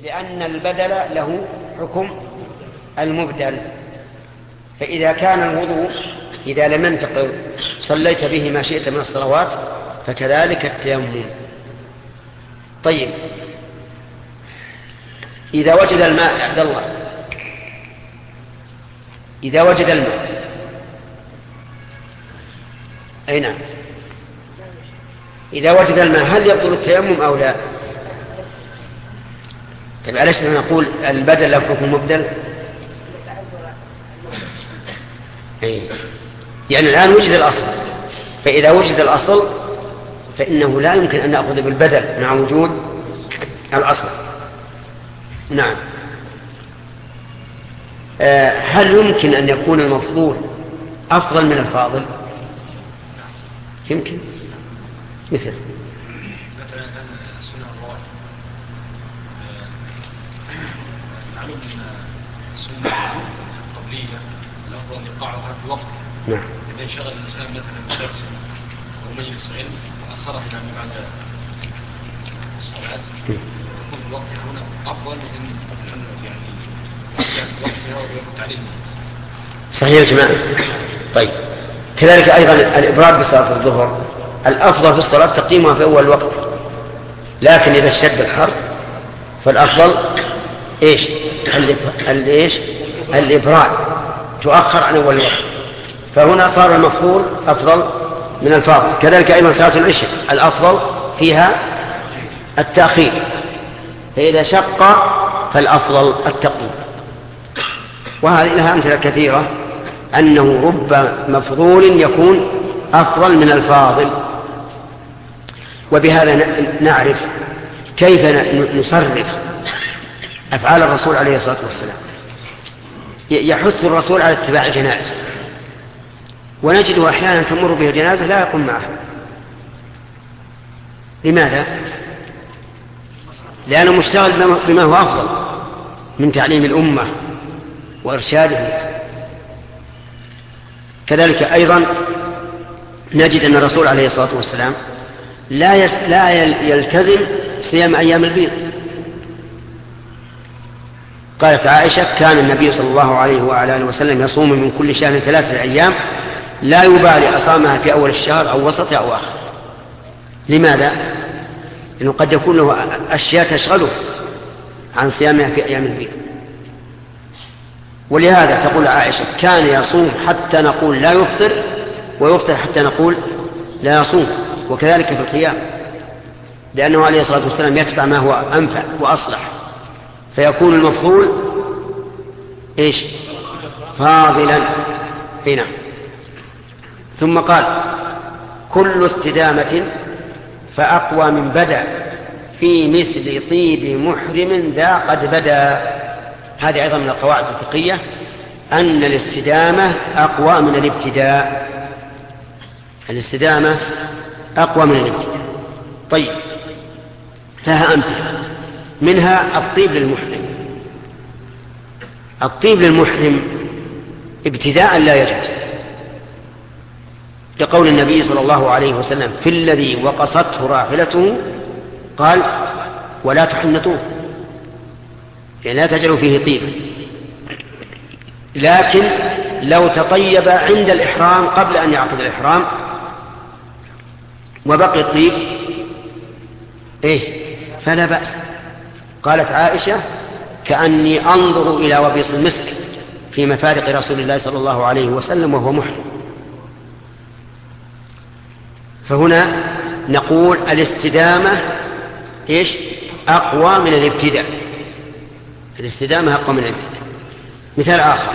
لأن البدل له حكم المبدل. فإذا كان الوضوء إذا لم ينتقض صليت به ما شئت من الصلوات فكذلك التيمم. طيب إذا وجد الماء عبد الله، إذا وجد الماء أي نعم، إذا وجد الماء هل يبطل التيمم أو لا؟ طيب علاش نقول البدل له حكم مبدل؟ يعني الآن وجد الأصل، فإذا وجد الأصل فإنه لا يمكن أن نأخذ بالبدل مع وجود الأصل. نعم. هل يمكن أن يكون المفضول أفضل من الفاضل؟ يمكن. مثل مثلا سنة الله معلوم أن السنة القبلية الأفضل يقعها في وقت. نعم. إذا انشغل الإنسان مثلا بدرس أو مجلس علم وأخره يعني بعد الصلاة تكون الوقت هنا أفضل من يعني وقت تعليم. صحيح يا جماعة. طيب كذلك أيضا الإبراد بصلاة الظهر الأفضل في الصلاة تقديمها في أول الوقت، لكن إذا اشتد الحر فالأفضل إيش؟ الإبراد تؤخر عن أول الوقت، فهنا صار المفضول أفضل من الفاضل. كذلك أيضا صلاة العشاء الأفضل فيها التأخير، فإذا شق فالأفضل التقديم. وهذه لها أمثلة كثيرة أنه رب مفضول يكون أفضل من الفاضل. وبهذا نعرف كيف نصرف أفعال الرسول عليه الصلاة والسلام. يحث الرسول على اتباع الجنائز، ونجده أحيانا تمر به الجنازة لا يقوم معها. لماذا؟ لأنه مشتغل بما هو أفضل من تعليم الأمة وإرشاده. كذلك أيضا نجد أن الرسول عليه الصلاة والسلام لا يلتزم صيام أيام البيض. قالت عائشة كان النبي صلى الله عليه وعلى آله وسلم يصوم من كل شهر 3 أيام لا يبالي أصامها في أول الشهر أو وسطه أو آخر. لماذا؟ لأنه قد يكون له أشياء تشغله عن صيامها في أيام البيض. ولهذا تقول عائشة كان يصوم حتى نقول لا يفطر، ويفطر حتى نقول لا يصوم. وكذلك في القيام، لأنه عليه الصلاة والسلام يتبع ما هو أنفع وأصلح، فيكون المفضول إيش؟ فاضلا. هنا ثم قال كل استدامة فأقوى من بدأ في مثل طيب محرم ذا قد بدأ. هذه أيضا من القواعد الفقهية أن الاستدامة أقوى من الابتداء. الاستدامة أقوى من الابتداء. طيب لها أمثلة، منها الطيب للمحرم. الطيب للمحرم ابتداء لا يجوز، لقول النبي صلى الله عليه وسلم في الذي وقصته راحلته قال ولا تحنطوه، يعني لا تجعلوا فيه طيب. لكن لو تطيب عند الإحرام قبل أن يعقد الإحرام وبقي الطيب فلا بأس. قالت عائشة كأني أنظر إلى وبيص المسك في مفارق رسول الله صلى الله عليه وسلم وهو محرم. فهنا نقول الاستدامة أقوى من الابتداء. الاستدامة أقوى من الابتداء. مثال آخر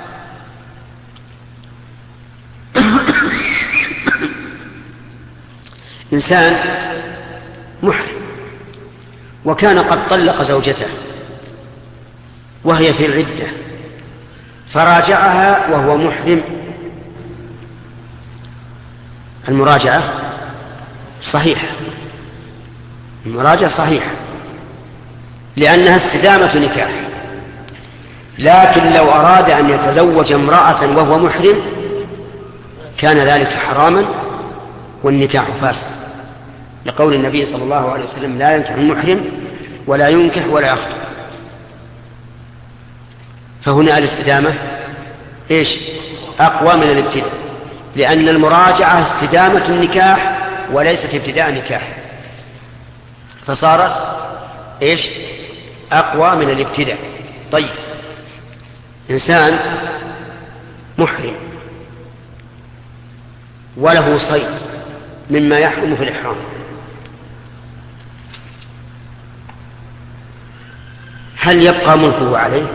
إنسان محرم وكان قد طلق زوجته وهي في العدة فراجعها وهو محرم. المراجعة صحيحة، المراجعة صحيحة لأنها استدامة نكاح. لكن لو أراد أن يتزوج امرأة وهو محرم كان ذلك حراما والنكاح فاسد، لقول النبي صلى الله عليه وسلم لا ينكح المحرم ولا ينكح ولا يخطب. فهنا الاستدامة إيش؟ أقوى من الابتداء، لأن المراجعة استدامة النكاح وليست ابتداء نكاح، فصارت إيش؟ أقوى من الابتداء. طيب، إنسان محرم وله صيد مما يحرم في الإحرام، هل يبقى ملكه عليه؟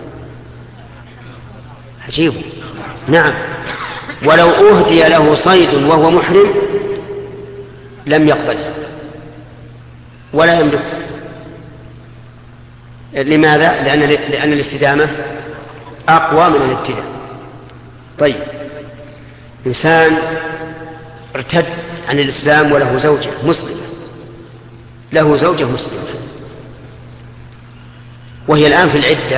عجيب. نعم، ولو أهدي له صيد وهو محرم لم يقبله ولا يملكه. لماذا؟ لأن الاستدامة أقوى من الابتداء. طيب، إنسان ارتد عن الإسلام وله زوجة مسلمة، له زوجة مسلمة وهي الآن في العدة،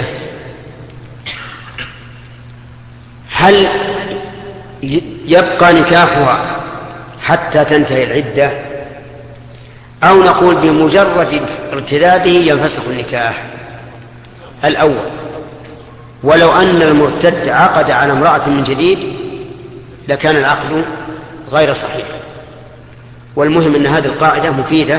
هل يبقى نكاحها حتى تنتهي العدة، أو نقول بمجرد ارتداده ينفسخ النكاح؟ الأول، ولو أن المرتد عقد على امرأة من جديد لكان العقد غير صحيح. والمهم أن هذه القاعدة مفيدة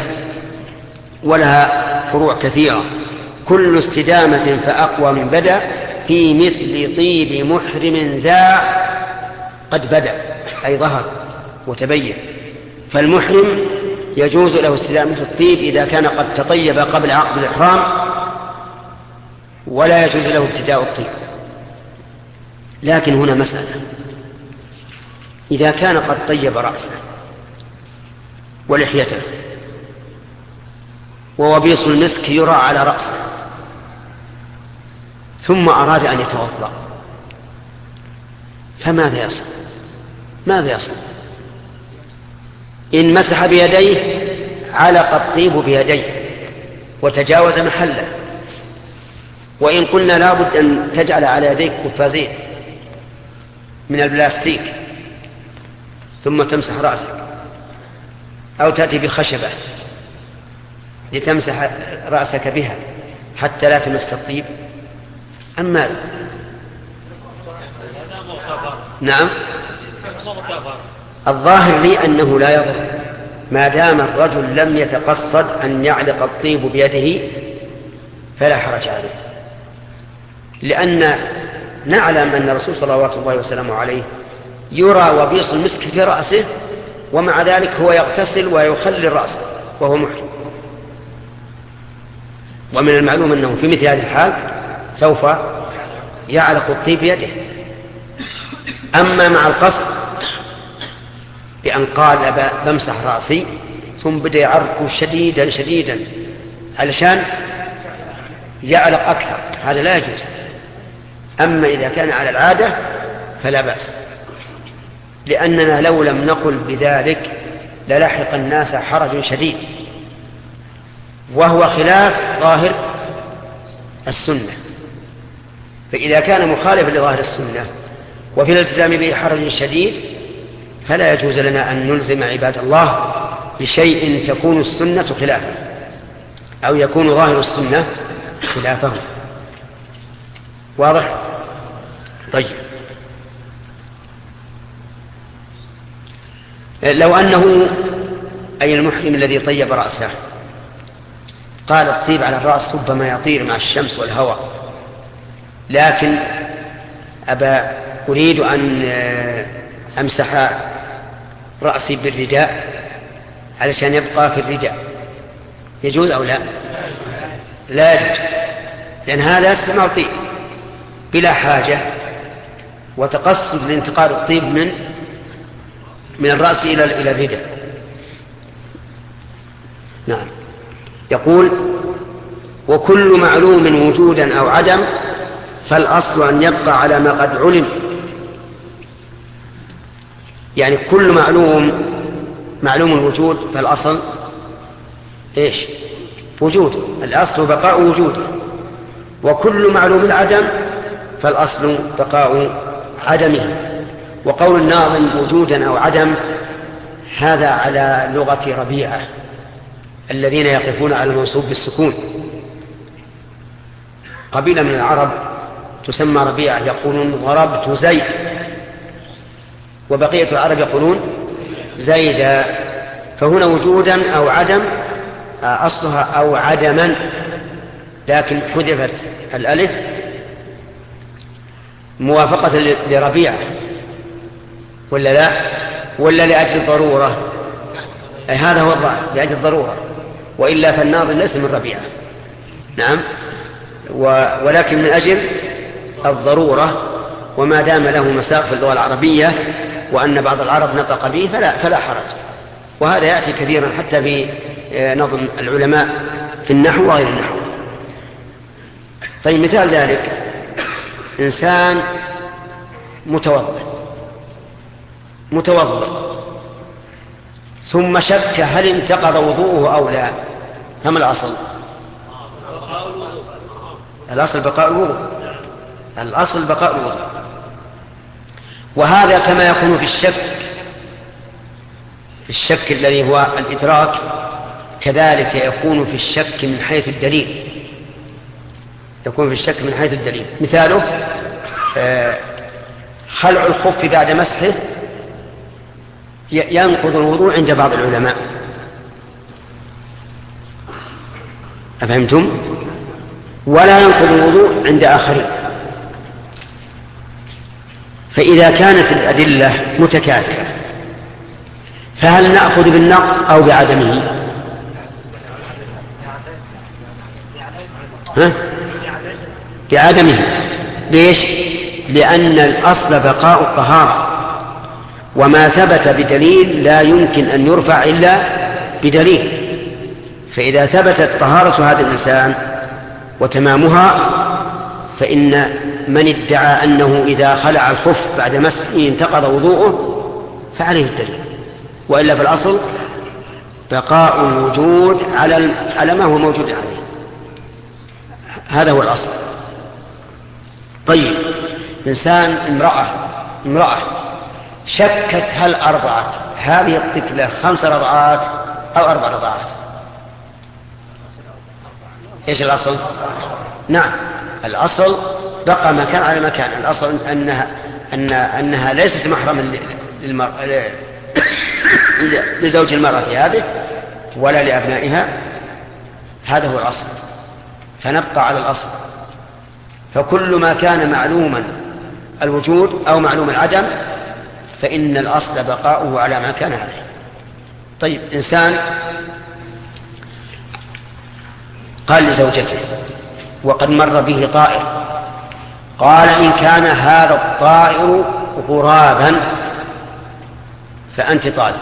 ولها فروع كثيرة. كل استدامة فأقوى من بدأ في مثل طيب محرم ذا قد بدأ، أي ظهر وتبين. فالمحرم يجوز له استدامة الطيب إذا كان قد تطيب قبل عقد الإحرام، ولا يجوز له ابتداء الطيب. لكن هنا مسألة، إذا كان قد طيب رأسه ولحيته ووبيص المسك يرى على رأسه، ثم أراد أن يتوضأ، فماذا يصنع؟ ماذا يصنع؟ إن مسح بيديه علق الطيب بيديه وتجاوز محله، وإن قلنا لابد أن تجعل على يديك قفازين من البلاستيك ثم تمسح رأسك، أو تأتي بخشبة لتمسح رأسك بها حتى لا تمس الطيب، أما نعم، الظاهر لي أنه لا يضر ما دام الرجل لم يتقصد أن يعلق الطيب بيده، فلا حرج عليه، لأن نعلم أن الرسول صلوات الله وسلامه عليه يرى وبيص المسك في رأسه، ومع ذلك هو يغتسل ويخلي الرأس وهو محرم. ومن المعلوم أنه في مثل هذه الحال سوف يعلق الطيب بيده. أما مع القصد بأن قال بمسح رأسي ثم بدأ يعرقه شديدا شديدا علشان يعلق أكثر، هذا لا يجوز. أما إذا كان على العادة فلا بأس، لأننا لو لم نقل بذلك للحق الناس حرج شديد، وهو خلاف ظاهر السنة. فإذا كان مخالفا لظاهر السنة وفي الالتزام به حرج شديد، فلا يجوز لنا أن نلزم عباد الله بشيء تكون السنة خلافه أو يكون ظاهر السنة خلافه. واضح؟ طيب، لو أنه أي المحرم الذي طيب رأسه قال الطيب على الرأس ربما يطير مع الشمس والهواء، لكن أريد أن أمسح رأسي بالرداء علشان يبقى في الرداء، يجوز أو لا؟ لا يجوز، لأن هذا استعمال طيب بلا حاجة وتقصد لانتقال الطيب من الرأس إلى الرداء. نعم. يقول: وكل معلوم وجودا أو عدم فالأصل أن يبقى على ما قد علم. يعني كل معلوم الوجود فالأصل إيش؟ وجوده، الأصل بقاء وجوده. وكل معلوم العدم فالأصل بقاء عدمه. وقول الناظم وجودا أو عدم هذا على لغة ربيعة الذين يقفون على المنصوب بالسكون. قبيلة من العرب تسمى ربيعة يقولون ضربت زيد، وبقية العرب يقولون زيدا. فهنا وجودا أو عدم أصلها أو عدما، لكن حذفت الألف موافقة لربيعة ولا لا، ولا لأجل الضرورة؟ أي هذا هو الظاهر، لأجل الضرورة، وإلا فالناظم ليس من ربيعة. نعم، ولكن من أجل الضرورة، وما دام له مساق في اللغة العربية وأن بعض العرب نطق به فلا حرج. وهذا يأتي كثيرا حتى في نظم العلماء في النحو وغير النحو. طيب، مثال ذلك إنسان متوضئ ثم شك هل انتقض وضوءه أو لا، فما الأصل؟ الأصل بقاء الوضوء، الأصل بقاء الوضوء. وهذا كما يكون في الشك الذي هو الإدراك، كذلك يكون في الشك من حيث الدليل. مثاله خلع الخف بعد مسحه ينقض الوضوء عند بعض العلماء، أفهمتم؟ ولا ينقض الوضوء عند آخرين. فإذا كانت الأدلة متكافئة فهل نأخذ بالنقض أو بعدمه؟ بعدمه. ليش؟ لأن الأصل بقاء الطهارة، وما ثبت بدليل لا يمكن أن يرفع إلا بدليل. فإذا ثبتت طهارة هذا الإنسان وتمامها، فإن من ادعى أنه إذا خلع الخف بعد مسحه انتقض وضوءه فعليه الدليل، وإلا في الأصل بقاء الوجود على ما هو موجود عليه. هذا هو الأصل. طيب، إنسان امرأة شكت هل أرضعت هذه الطفلة 5 رضعات أو 4 رضعات، إيش الأصل؟ نعم، الأصل بقى مكان على مكان. الأصل أنها ليست محرما لزوج المرأة هذه ولا لأبنائها، هذا هو الأصل، فنبقى على الأصل. فكل ما كان معلوما الوجود أو معلوم العدم فإن الأصل بقاؤه على ما كان عليه. طيب، إنسان قال لزوجته وقد مر به طائر، قال إن كان هذا الطائر غرابا فأنت طالب،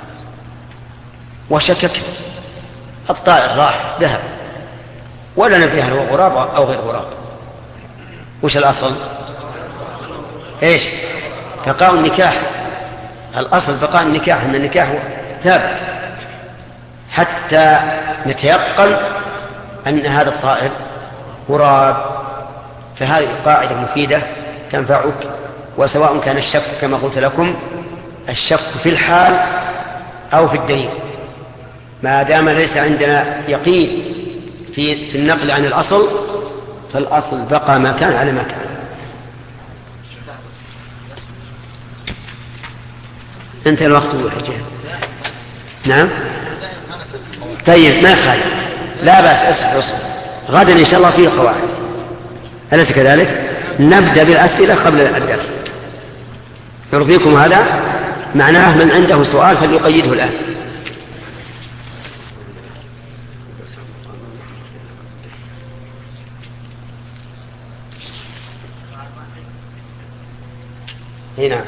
وشكك الطائر راح ذهب ولا ندري هل هو غراب أو غير غراب. وش الأصل؟ إيش؟ بقاء النكاح. الأصل بقاء النكاح، أن النكاح ثابت حتى نتيقن أن هذا الطائر غراب. فهذه قاعدة مفيدة تنفعك، وسواء كان الشك كما قلت لكم الشك في الحال أو في الدليل، ما دام ليس عندنا يقين في النقل عن الأصل فالأصل بقى ما كان على ما كان. انتهى الوقت والحجة. نعم، طيب، ما خالف، لا بأس، أصبر غدا إن شاء الله فيه قواعد، أليس كذلك؟ نبدأ بالأسئلة قبل الدرس. يرضيكم هذا؟ معناه من عنده سؤال فليقيده الآن. هنا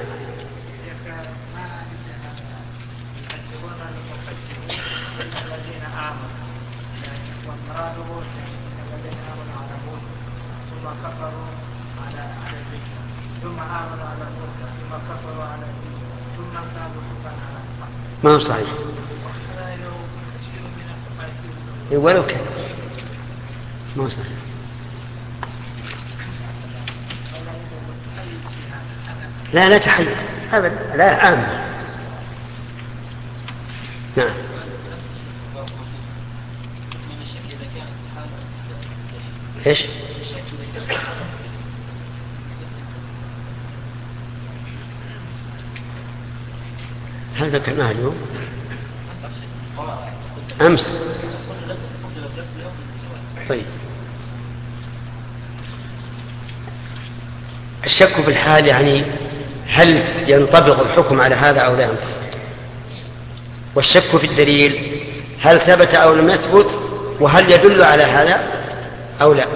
ما هو صحيح، ولو كان ما هو صحيح. لا تحير أبدا، لا عام. نعم، إيش؟ هل ذكرناها اليوم؟ أمس. طيب، الشك في الحال يعني هل ينطبق الحكم على هذا أو لا ينطبق، والشك في الدليل هل ثبت أو لم يثبت، وهل يدل على هذا أو لا.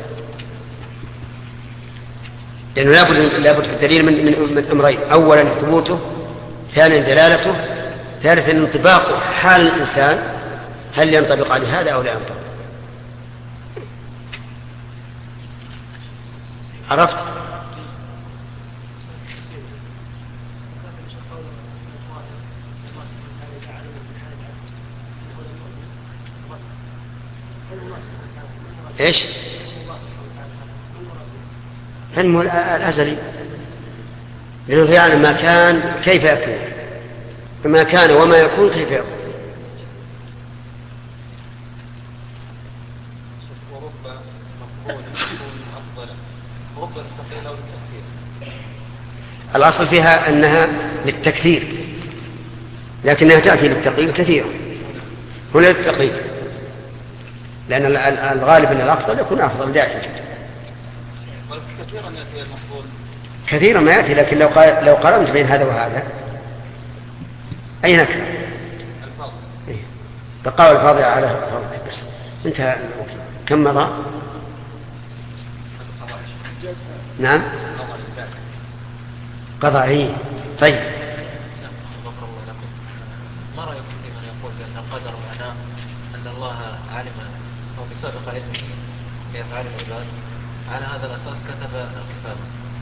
لأنه لابد في الدليل من أمرين: أولا ثبوته، ثانيا دلالته، ثالثا انطباق حال الإنسان هل ينطبق على هذا أو لا ينطبق. عرفت؟ إيش؟ علم الأزلي، لأنه يعلم ما كان كيف يكون، ما كان وما يكون كيف يكون. الأصل فيها أنها للتكثير، لكنها تأتي للتقليل كثيرا، هنا للتقليل، لأن الغالب أن الأفضل يكون أفضل دائما. كثيرا ما يأتي، لكن لو قارنت بين هذا وهذا أي نكرة؟ بقاء الفاضل على الفاضل بس. انتهى. كم مضى؟ نعم، قضائي. طيب، ما رأيكم في من يقول بأن القدر معناه أن الله علم أو بسابق علمه بأفعال العباد، على هذا الأساس كتب الكتاب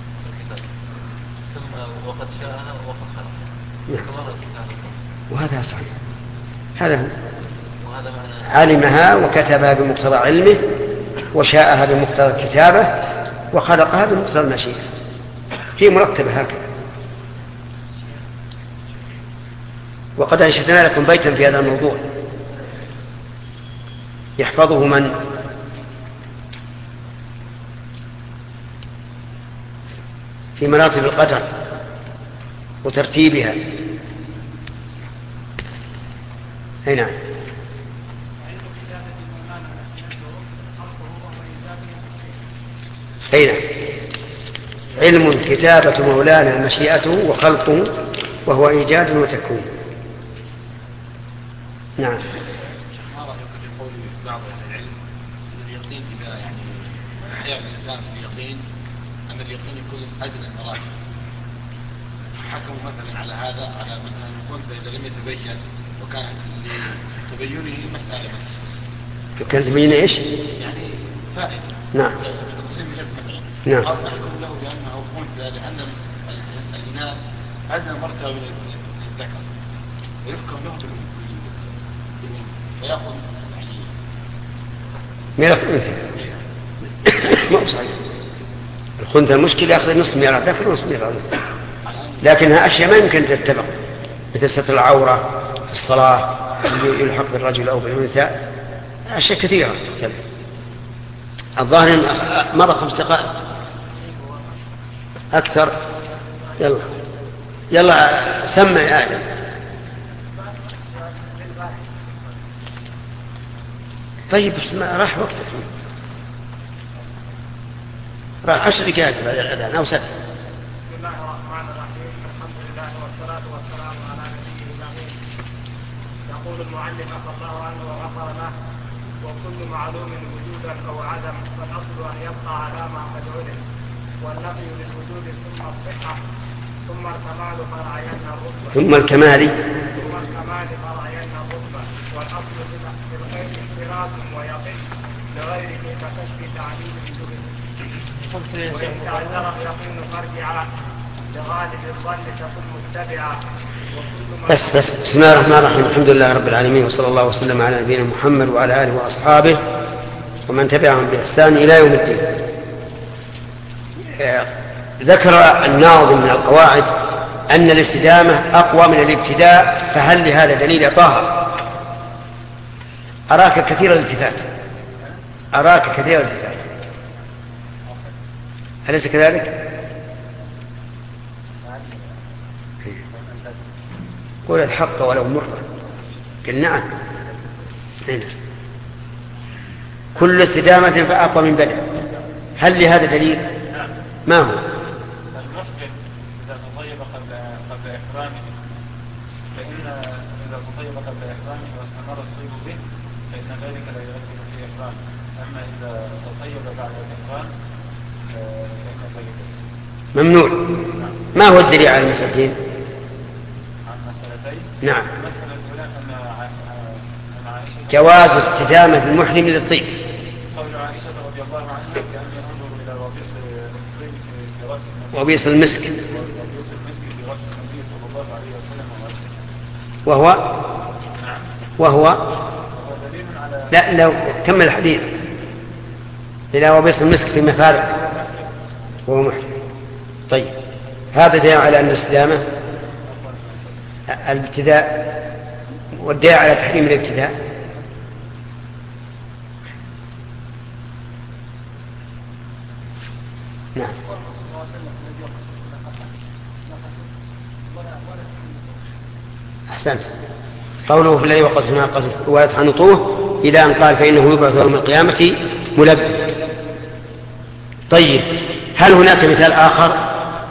ثم وقد شاءها وقد خلقها. وهذا صحيح، هذا هو. وهذا معنى علمها وكتبها بمقتضى علمه، وشاءها بمقتضى الكتابة، وخلقها بمقتضى المشيئة، هي مرتبة هكذا. وقد أنشدنا لكم بيتا في هذا الموضوع يحفظه من في مراتب القدر وترتيبها. أي نعم. أي نعم. علم كتابة مولانا مشيئته وخلقه، وهو إيجاد وتكوين. نعم. ما رأيك في قول بعض أهل العلم أن اليقين إذا يعني أحيا الإنسان باليقين أن اليقين يكون أدنى المراتب، حكموا مثلا على هذا على مثلا الخنثى إذا لم يتبين وكان لتبينه مسألة بس. كان تبينه إيش؟ يعني فائدة. نعم. تقسيم اليد مثلا. نعم. أو نحكم له بأنه خنثى لأن الإناث أدنى مرتبة من الذكر، ويحكم له فيأخذ ميراث ما هو صحيح. الخنثى المشكلة يأخذ نصف ميراث ذكر ونصف ميراث، لكنها أشياء ما يمكن تتبع، مثل ستر العورة في الصلاة يلحق بالرجل أو بالأنثى، أشياء كثيرة تتبع. الظاهر مضى 5 دقائق أكثر. يلا سمع يا آدم. طيب بس ما راح وقتك، راح 10 دقائق بعد الأذان أو 7. بسم الله الرحمن الرحيم. الحمد لله والصلاة والسلام على نبيه الأمين. يقول المعلم عفى الله عنه وغفر له: وكل معلوم وجودا أو عدم فالأصل أن يبقى على ما قد علم، والنفي للوجود ثم الصحة ثم الكمال فرعين الرتبة والأصل في الغير انفراد ويقين لغيره ككشف تعليم الجبن، وإن تعذر اليقين فارجعا لغالب الظن تكون متبعا. بس بسم الله الرحمن الرحيم. الحمد لله رب العالمين، وصلى الله وسلم على نبينا محمد وعلى آله وأصحابه ومن تبعهم بإحسان إلى يوم الدين. ذكر الناظم من القواعد أن الاستدامة أقوى من الابتداء، فهل لهذا دليل يا طه؟ أراك كثير الالتفات، أليس كذلك؟ قول الحق ولو مرة. قل نعم. هنا كل استدامة فأقوى من بدء. هل لهذا دليل؟ ما هو؟ المحكم إذا تطيب قبل إحرامه، فإن إذا تطيب قبل إحرامه واستمر الطيب به فإن ذلك لا يؤثر في إحرامه. أما إذا تطيب بعد الإحرام فإن ذلك ممنوع. ما هو الدليل على المسألتين؟ عن مسألتين. نعم. المسألة الأولى أن عائشة جواز استدامة المحرم للطيب. قول عائشة رضي الله عنها كأن ينظر إلى وبيص الطيب في رأس النبي وبيص المسك. وبيص المسك في رأس النبي صلى الله عليه وسلم وهو نعم. وهو دليل على لا لو كمل الحديث. إلى وبيص المسك في مفارق وهو محرم. طيب هذا دليل على أن الاستدامة الابتداء، والدليل على تحريم الابتداء نعم. أحسنت. قوله في الذي وقص ما قصد ويتحنطوه إلى أن قال فإنه يبعث يوم القيامة ملبى. طيب هل هناك مثال آخر؟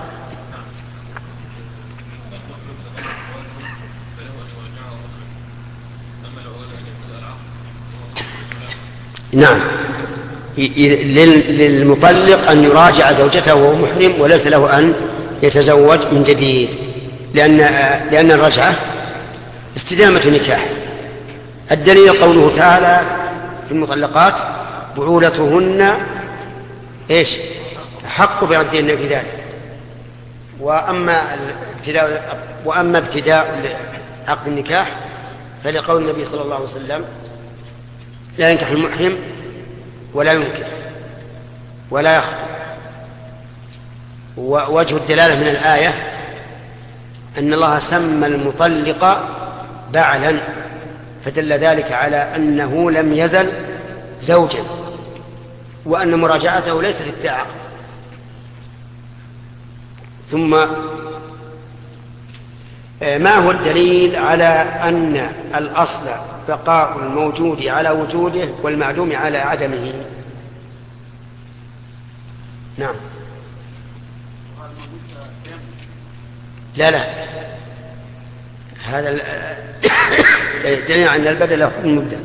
نعم. للمطلق أن يراجع زوجته وهو محرم وليس له أن يتزوج من جديد، لأن الرجعة استدامة نكاح. الدليل قوله تعالى في المطلقات بعولتهن إيش؟ حق بردهن في ذلك. وأما ابتداء عقد النكاح فلقول النبي صلى الله عليه وسلم لا ينكح المحرم ولا ينكح ولا يخطب. ووجه الدلالة من الآية أن الله سمى المطلق بعلا، فدل ذلك على أنه لم يزل زوجا، وأن مراجعته ليست ابتداء عقد. ثم ما هو الدليل على أن الأصل بقاء الموجود على وجوده والمعدوم على عدمه؟ نعم. لا هذا دليل أن البدل له حكم مبدأ.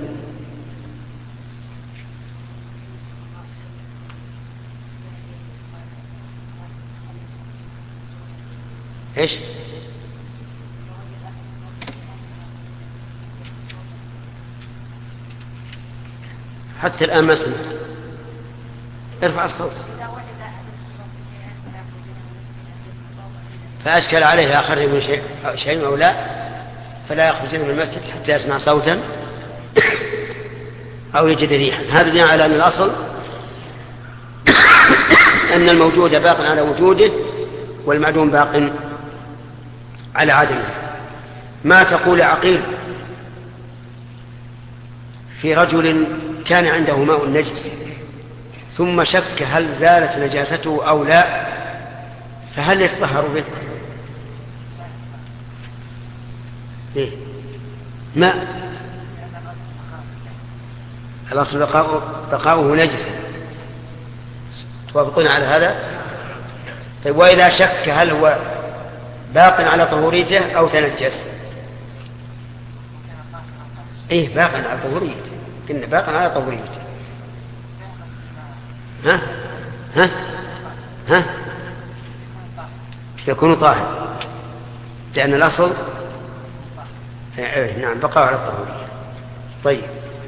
ايش؟ حتى الآن ما سمعت. ارفع الصوت. فأشكل عليه آخر من شيء أو لا، فلا يخرج من المسجد حتى يسمع صوتا أو يجد ريحا. هذا دليل على أن الأصل أن الموجود باق على وجوده والمعدوم باق على عدمه. ما تقول عقيل في رجل كان عنده ماء نجس ثم شك هل زالت نجاسته أو لا، فهل يتطهر به؟ إيه؟ ماء الأصل بقاؤه نجسا. توافقون على هذا؟ طيب وإذا شك هل هو باق على طهوريته أو تنجس؟ إيه باق على طهوريته، كنا باق على طهوريته. ها يكون طاهر، لأن الأصل نعم بقاء على الطهورية. طيب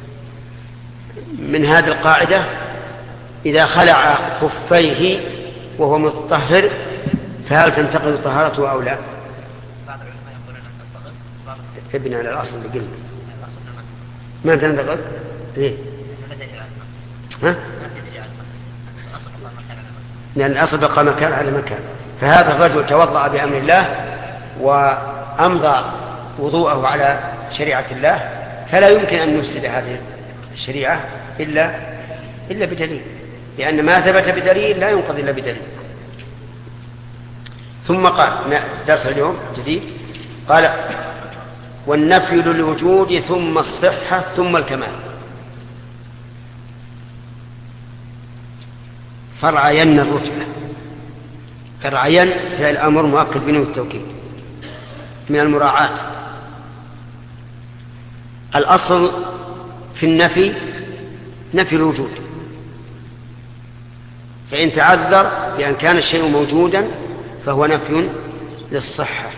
من هذه القاعدة إذا خلع خفيه وهو متطهر فهل تنتقل طهارته أو لا؟ بعض العلماء يقولون أن تنتقل. ابن على الأصل اللي قلنا ما تنتقل. إيه؟ لأن الأصل بقى مكان على مكان. فهذا الرجل توضأ بأمر الله وأمضى وضوءه على شريعة الله، فلا يمكن أن نفسد هذه الشريعة إلا بدليل، لأن ما ثبت بدليل لا ينقض إلا بدليل. ثم قال درس اليوم جديد، قال والنفي للوجود ثم الصحة ثم الكمال. فرعين الرتبة. فرعين فعل أمر مؤكد بنون التوكيد من المراعاة. الأصل في النفي نفي الوجود، فإن تعذر بأن كان الشيء موجودا فهو نفي للصحة.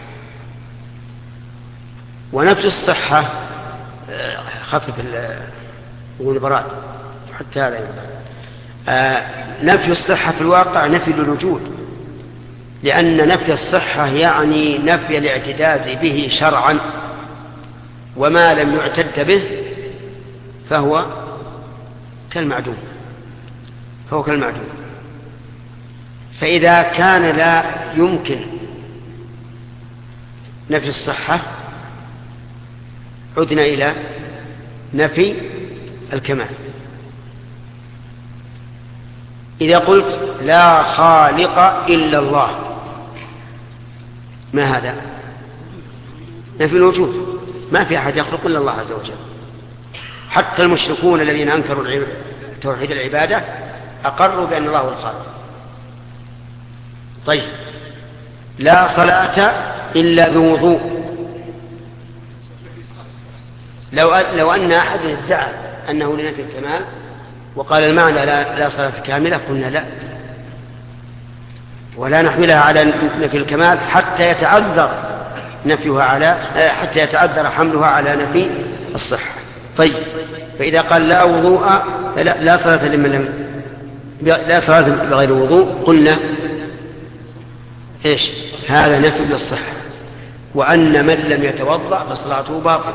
ونفي الصحة خفف البراد حتى هذا نفي الصحة في الواقع نفي للوجود، لأن نفي الصحة يعني نفي الاعتداد به شرعا، وما لم يعتد به فهو كالمعدوم. فإذا كان لا يمكن نفي الصحة عدنا إلى نفي الكمال. إذا قلت لا خالق إلا الله، ما هذا؟ نفي الوجود، ما في أحد يخلق إلا الله عز وجل. حتى المشركون الذين أنكروا توحيد العبادة أقروا بأن الله هو الخالق. طيب، لا صلاة إلا بوضوء. لو أن أحد ادعى أنه لنفي الكمال وقال المعنى لا صلاة كاملة، قلنا لا، ولا نحملها على نفي الكمال حتى يتعذر حملها على نفي الصحة. طيب، فإذا قال لا وضوء لا صلاة لا صلاة بغير وضوء، قلنا إيش؟ هذا نفي للصحة، وأن من لم يتوضأ فصلاته باطلة.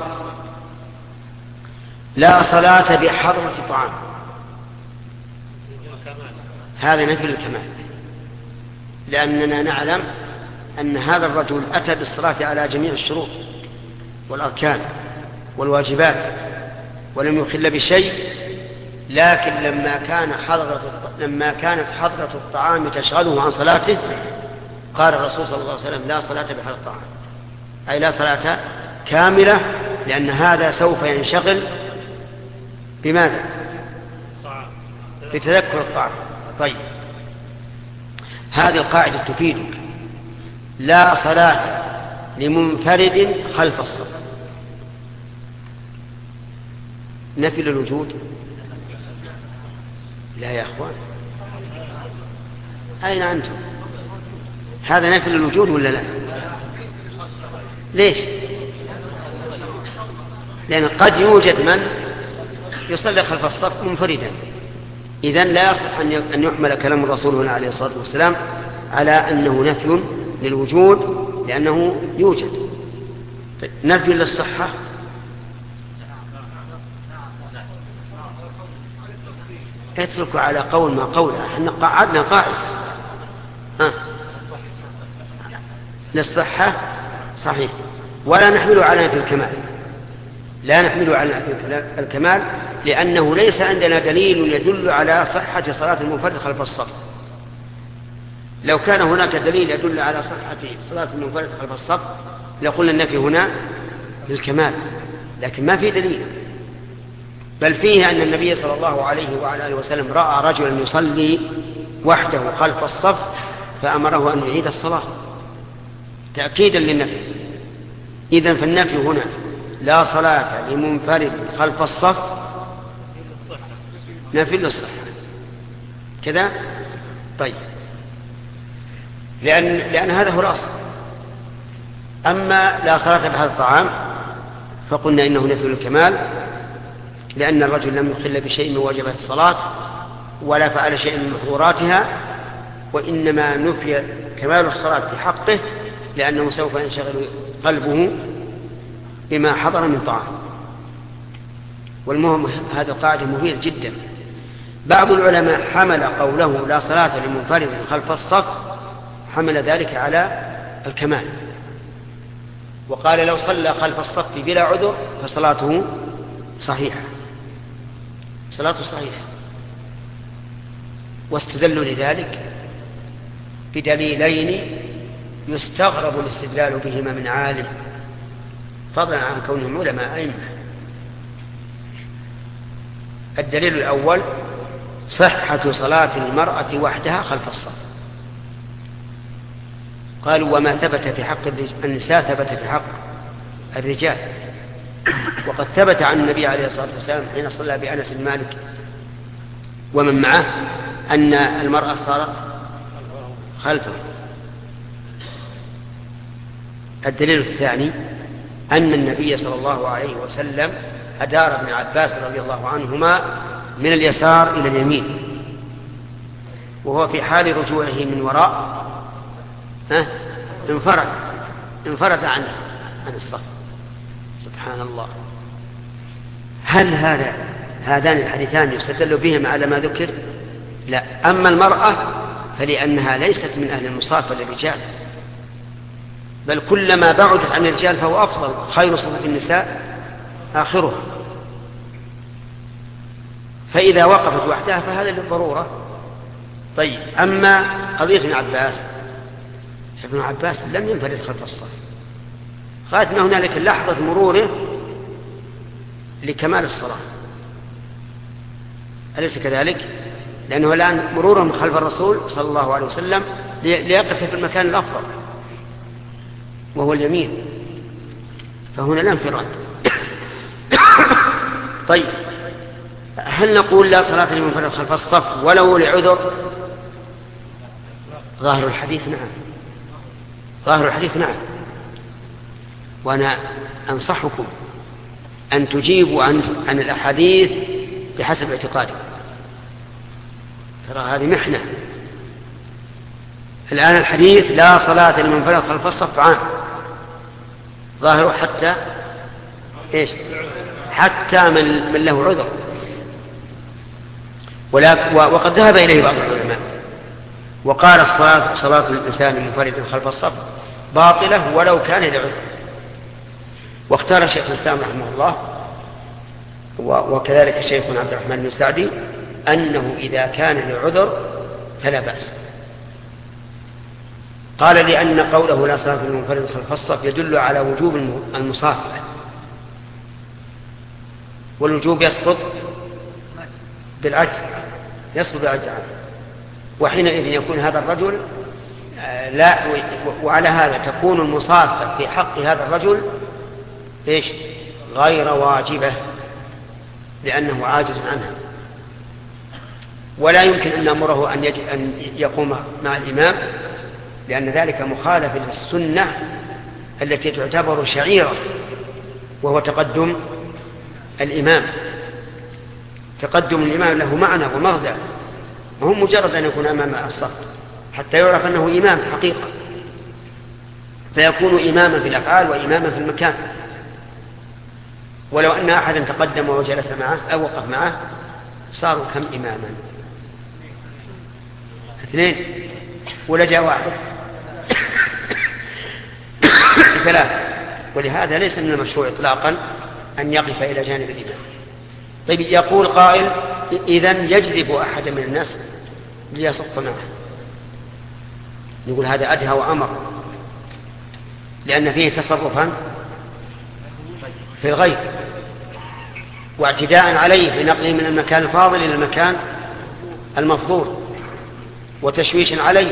لا صلاة بحضرة طعام، هذا نفي للكمال، لأننا نعلم أن هذا الرجل أتى بالصلاة على جميع الشروط والأركان والواجبات ولم يخل بشيء، لكن لما كانت حضرة الطعام تشغله عن صلاته قال الرسول صلى الله عليه وسلم لا صلاة بحضرة الطعام، أي لا صلاة كاملة، لأن هذا سوف ينشغل بماذا؟ بتذكر الطعام. طيب، هذه القاعدة تفيدك. لا صلاة لمنفرد خلف الصف، نفي للوجود؟ لا يا أخوان، أين أنتم؟ هذا نفي للوجود ولا لا؟ ليش؟ لأن قد يوجد من يصلي خلف الصف منفردا، إذن لا يصح أن يحمل كلام الرسول هنا عليه الصلاة والسلام على أنه نفي للوجود، لأنه يوجد. نفي للصحة اتركوا على قول ما قوله، احنا قعدنا قاعدة للصحة صحيح، ولا نحمله على نفي الكمال، لا نحمله على نفي الكمال، لأنه ليس عندنا دليل يدل على صحة صلاة المنفرد خلف الصف. لو كان هناك دليل يدل على صحة صلاة المنفرد خلف الصف لقلنا النفي هنا للكمال، لكن ما في دليل. بل فيه أن النبي صلى الله عليه وعلى آله وسلم رأى رجلا يصلي وحده خلف الصف فأمره أن يعيد الصلاة تأكيدا للنفي. إذن فالنفي هنا لا صلاة لمنفرد خلف الصف نفي للصحة كذا. طيب، لأن هذا هو الأصل. أما لا صلاة بهذا الطعام فقلنا إنه نفي الكمال، لأن الرجل لم يخل بشيء من واجبات الصلاة ولا فعل شيء من محظوراتها، وإنما نفي كمال الصلاة في حقه لأنه سوف ينشغل قلبه بما حضر من طعام. والمهم هذا القاعدة مفيدة جدا. بعض العلماء حمل قوله لا صلاة لمنفرد خلف الصف حمل ذلك على الكمال، وقال لو صلى خلف الصف بلا عذر فصلاته صحيحة، صلاته صحيحة. واستدلوا لذلك بدليلين يستغرب الاستدلال بهما من عالم. فضلا عن كونهم علماء أئمة. الدليل الأول صحة صلاة المرأة وحدها خلف الصف. قالوا وما ثبت في حق النساء ثبت في حق الرجال. وقد ثبت عن النبي عليه الصلاة والسلام حين صلى بأنس بن مالك ومن معه أن المرأة صارت خلفه. الدليل الثاني أن النبي صلى الله عليه وسلم أدار ابن عباس رضي الله عنهما من اليسار إلى اليمين وهو في حال رجوعه من وراء انفرد عن الصف. سبحان الله. هل هذان الحديثان يستدل بهما على ما ذكر؟ لا. أما المرأة فلأنها ليست من أهل المصافة للرجال، بل كلما بعدت عن الرجال فهو أفضل. خير صفوف النساء آخره. فإذا وقفت وحدها فهذا للضرورة. طيب أما قضية ابن عباس، ابن عباس لم ينفرد خلف الصف، قالت ما هنالك لحظة مروره لكمال الصلاة، أليس كذلك؟ لأنه الآن مرورهم خلف الرسول صلى الله عليه وسلم ليقف في المكان الأفضل وهو اليمين، فهنا لا انفراد. طيب هل نقول لا صلاة لمن انفرد خلف الصف ولو لعذر؟ ظاهر الحديث نعم، ظاهر الحديث نعم. وأنا أنصحكم أن تجيبوا عن الأحاديث بحسب اعتقادكم، ترى هذه محنة. الآن الحديث لا صلاة لمن انفرد خلف الصف عام، ظاهره حتى إيش؟ حتى من له عذر. وقد ذهب إليه بعض العلماء وقال صلاة الإنسان منفرد خلف الصف باطلة ولو كان لعذر. واختار شيخ الإسلام رحمه الله وكذلك الشيخ عبد الرحمن بن سعدي أنه إذا كان لعذر فلا بأس. قال لأن قوله لا صلاة للمنفرد خلف الصف يدل على وجوب المصافحة، والوجوب يسقط بالعجز، يسقط بالعجز عنه، وحينئذ يكون هذا الرجل لا. وعلى هذا تكون المصافحة في حق هذا الرجل إيش؟ غير واجبة لأنه عاجز عنها، ولا يمكن أن نأمره أن يقوم مع الإمام، لأن ذلك مخالف للسنة التي تعتبر شعيرة، وهو تقدم الإمام. تقدم الإمام له معنى ومغزى، وهو مجرد أن يكون أمام الصف حتى يعرف أنه إمام حقيقة، فيكون إماما في الأفعال وإماما في المكان. ولو أن أحدا تقدم وجلس معه أو وقف معه صاروا كم إماما؟ 2 ولا جاء 1 3. ولهذا ليس من المشروع إطلاقا أن يقف إلى جانب الإمام. طيب يقول قائل إذن يجذب أحد من الناس ليصف معه. نقول هذا أدهى وأمر، لأن فيه تصرفا في الغير واعتداء عليه بنقله من المكان الفاضل إلى المكان المفضول وتشويش عليه.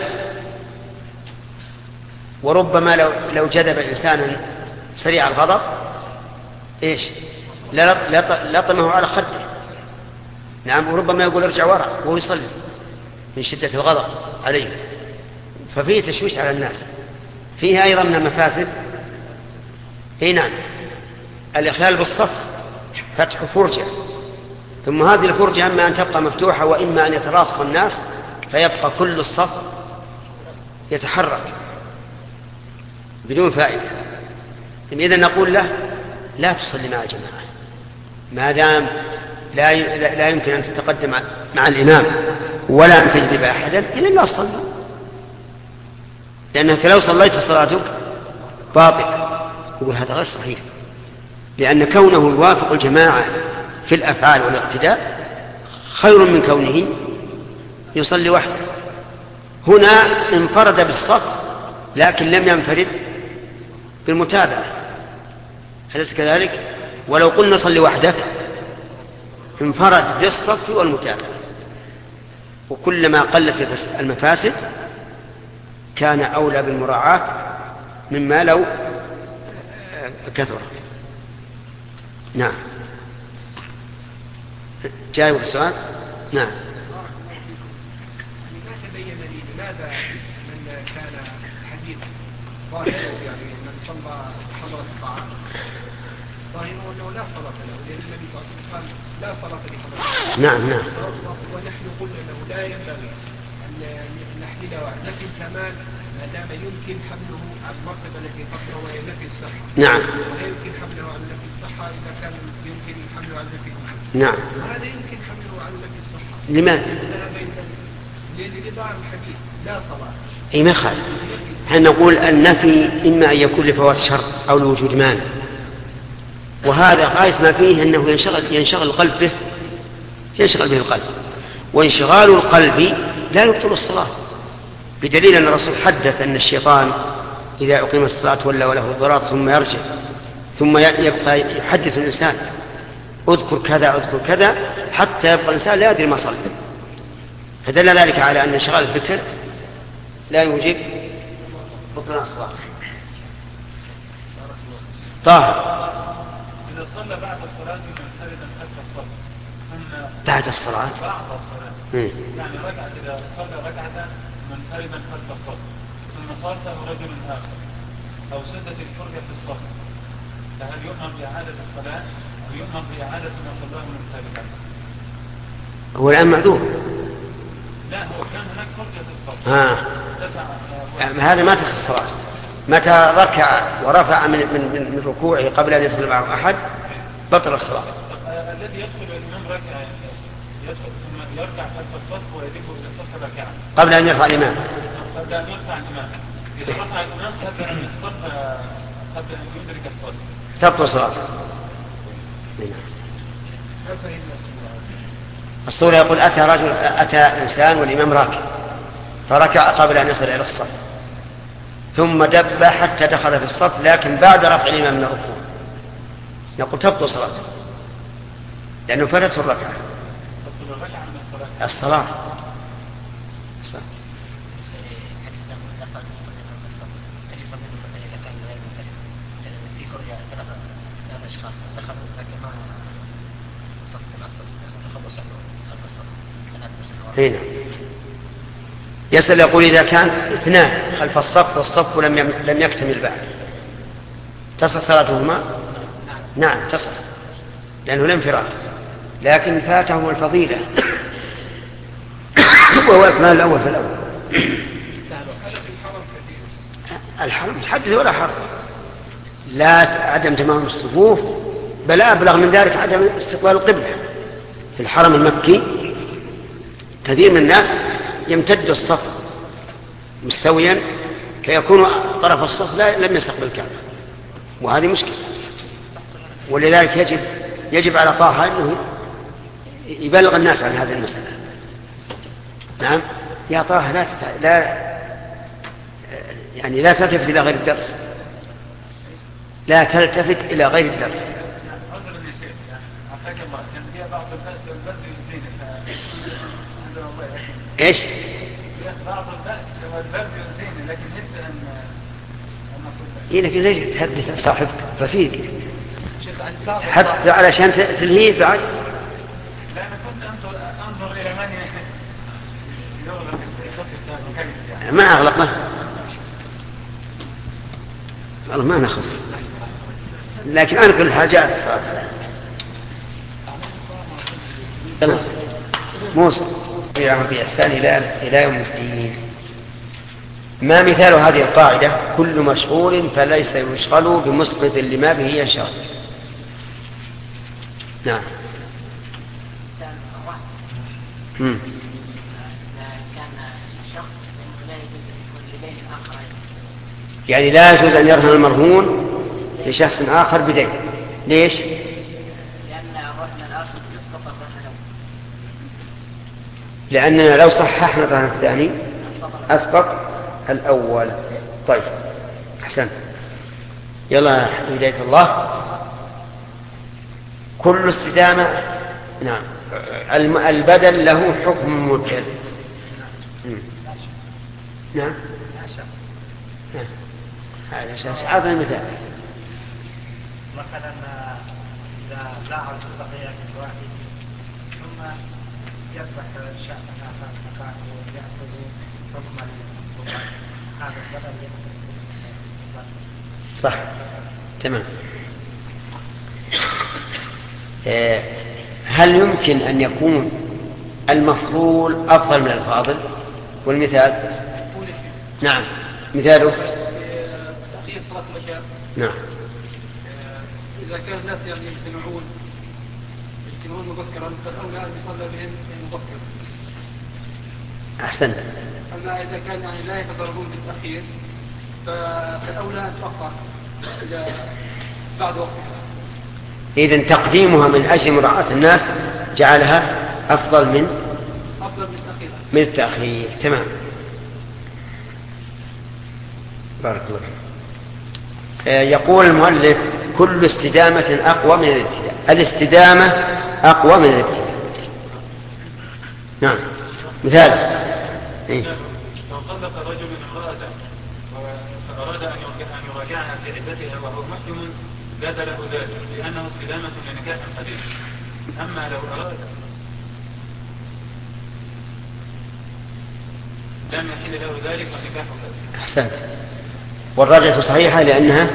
وربما لو جذب إنسانا سريع الغضب إيش؟ لطمه على خده. نعم. وربما يقول ارجع وراء وهو يصلي من شدة الغضب عليه، ففيه تشويش على الناس. فيه أيضا من المفاسد نعم الإخلال بالصف، فتح فرجة، ثم هذه الفرجة إما أن تبقى مفتوحة وإما أن يتراصف الناس فيبقى كل الصف يتحرك بدون فائدة. إذن نقول له لا تصلي مع الجماعة ما دام لا يمكن أن تتقدم مع الإمام ولا أن تجذب أحدا إلا لا تصلي، لأنك لو صليت فصلاتك باطل. يقول هذا غير صحيح، لأن كونه يوافق الجماعة في الأفعال والاقتداء خير من كونه يصلي وحده. هنا انفرد بالصف لكن لم ينفرد بالمتابعة، أليس كذلك؟ ولو قلنا صل وحدك انفرد بالصف والمتابعة، وكلما قلت المفاسد كان أولى بالمراعاة مما لو كثرت. نعم. جاوب السؤال. نعم. ما تبين لي لماذا من كان حديثا ظاهره يعني من صلى حضرة الطعام ظاهره أنه لا صلاة له، لأن النبي صلى الله عليه وسلم قال لا صلاة لحضرة. نعم نعم. ونحن قلنا أنه لا ينبغي أن نحمله عن نفي الكمال ما دام يمكن حمله على المرتبة التي قبله وهي نفي الصحة. نعم. ولا يمكن حمله عن نفي الصحة إذا كان يمكن حمله عن نفي الكمال. نعم. وهذا يمكن حمله عن نفي الصحة. لماذا؟ لضاع الحديث لا صلاة. أي ما خالف. هل نقول النفي إما أن يكون لفوات شر أو لوجود مانع، وهذا غاية ما فيه أنه ينشغل القلب به، ينشغل به القلب، وانشغال القلب لا يبطل الصلاة، بدليل أن الرسول حدث أن الشيطان إذا أقيم الصلاة ولا وله الضرار ثم يرجع ثم يبقى يحدث الإنسان اذكر كذا اذكر كذا حتى يبقى الإنسان لا يدري ما صلى. فدل ذلك على أن انشغال الفكر لا يوجب بطلان الصلاة. طاهر إذا صلى بعد الصلاة منفردا خلف الصف بعد الصلاة بعد الصلاة يعني ركعة، إذا صلى ركعة منفردا خلف الصف ثم صلى رجل آخر أو سدت الفرجة في الصف، فهل يؤمن بإعادة الصلاة أو يؤمن بإعادة ما صلاه منفردا؟ هو الآن معذور. لا، هو كان هناك فرجة في الصف. هذا ما تصح الصلاة. متى ركع ورفع من ركوعه قبل أن يدخل معه أحد بطل الصلاة. الذي يدخل الإمام ركع يدخل ثم يرجع خلف الصف ويذهب إلى الصف ركعا قبل أن يرفع الإمام. قبل أن يرفع الإمام. إذا رفع الإمام قبل أن يصف قبل أن يدرك الصف تبطل صلاته. الصورة يقول أتى إنسان والإمام راكع فركع قبل أن يصل إلى الصف ثم دب حتى دخل في الصف لكن بعد رفع الإمام من الركوع، نقول تبطل صلاته لأنه فاتته الركعة. الصلاة هنا يسأل يقول إذا كان اثنان خلف الصف والصف لم يكتمل بعد تصح صلاتهما؟ نعم تصح لأنه لم فرق، لكن فاتهم الفضيلة وهو إكمال الأول في الأول. الحرم حدث ولا حرم، لا عدم تمام الصفوف بل أبلغ من ذلك عدم استقبال القبلة. في الحرم المكي كثير من الناس يمتد الصف مستويا فيكون طرف الصف لم يستقبل الكعبة، وهذه مشكلة. ولذلك يجب على طه أنه يبلغ الناس عن هذه المسألة. نعم يا طه لا تلتفت إلى غير الدرس، لا تلتفت إلى غير الدرس. ايش؟ بعض البأس هو الباب يؤذيني لكن نفسي أن إيه لكن ليش تحدث صاحبك رفيق حتى علشان تلهيه بعد؟ لا أنا كنت أنظر إلى من يغلق الخط ما أغلق والله ما نخف، لكن أنقل الحاجات موسى بإحسان إلى يوم الدين. ما مثال هذه القاعدة؟ كل مشغول فليس يشغل بمسقط لما به يشغل. نعم. يعني لا يجوز أن يرهن المرهون لشخص آخر بدين. ليش؟ لأننا لو صححنا الرهن الثاني أسقط الأول. طيب أحسن. يلا هداية الله. كل استدامة، نعم، البدل له حكم مبدل. نعم، هذا شيء. أعطني مثال. مثلا إذا لاحظ بقية من واحد ثم يذبح شاة آخر مكانه ويأخذ حكم الضمان، هذا البدل صح، تمام. هل يمكن أن يكون المفضول أفضل من الفاضل؟ والمثال؟ نعم، مثاله؟ تأخير صلاة العشاء. نعم. إذا كان الناس يعني يجتمعون مبكرا فالأولى أن يصلى بهم مبكرا. أحسنت. أما إذا كان يعني لا يتضررون بالتأخير فالأولى أن تؤخر إلى بعد وقتها. إذن تقديمها من أجل مراعاة الناس جعلها أفضل من التأخير. تمام، بارك الله. يقول المؤلف: كل استدامة أقوى من الابتداء. الاستدامة أقوى من الابتداء. نعم، مثال. لو طلق رجل امرأة فأراد أن يراجعها في عدتها وهو محكم جاز له ذلك لأنه استدامة لنكاح حديث. أما لو أراد لم يحل له ذلك ونكاح حديث. أحسنت. والرجعة صحيحة لأنها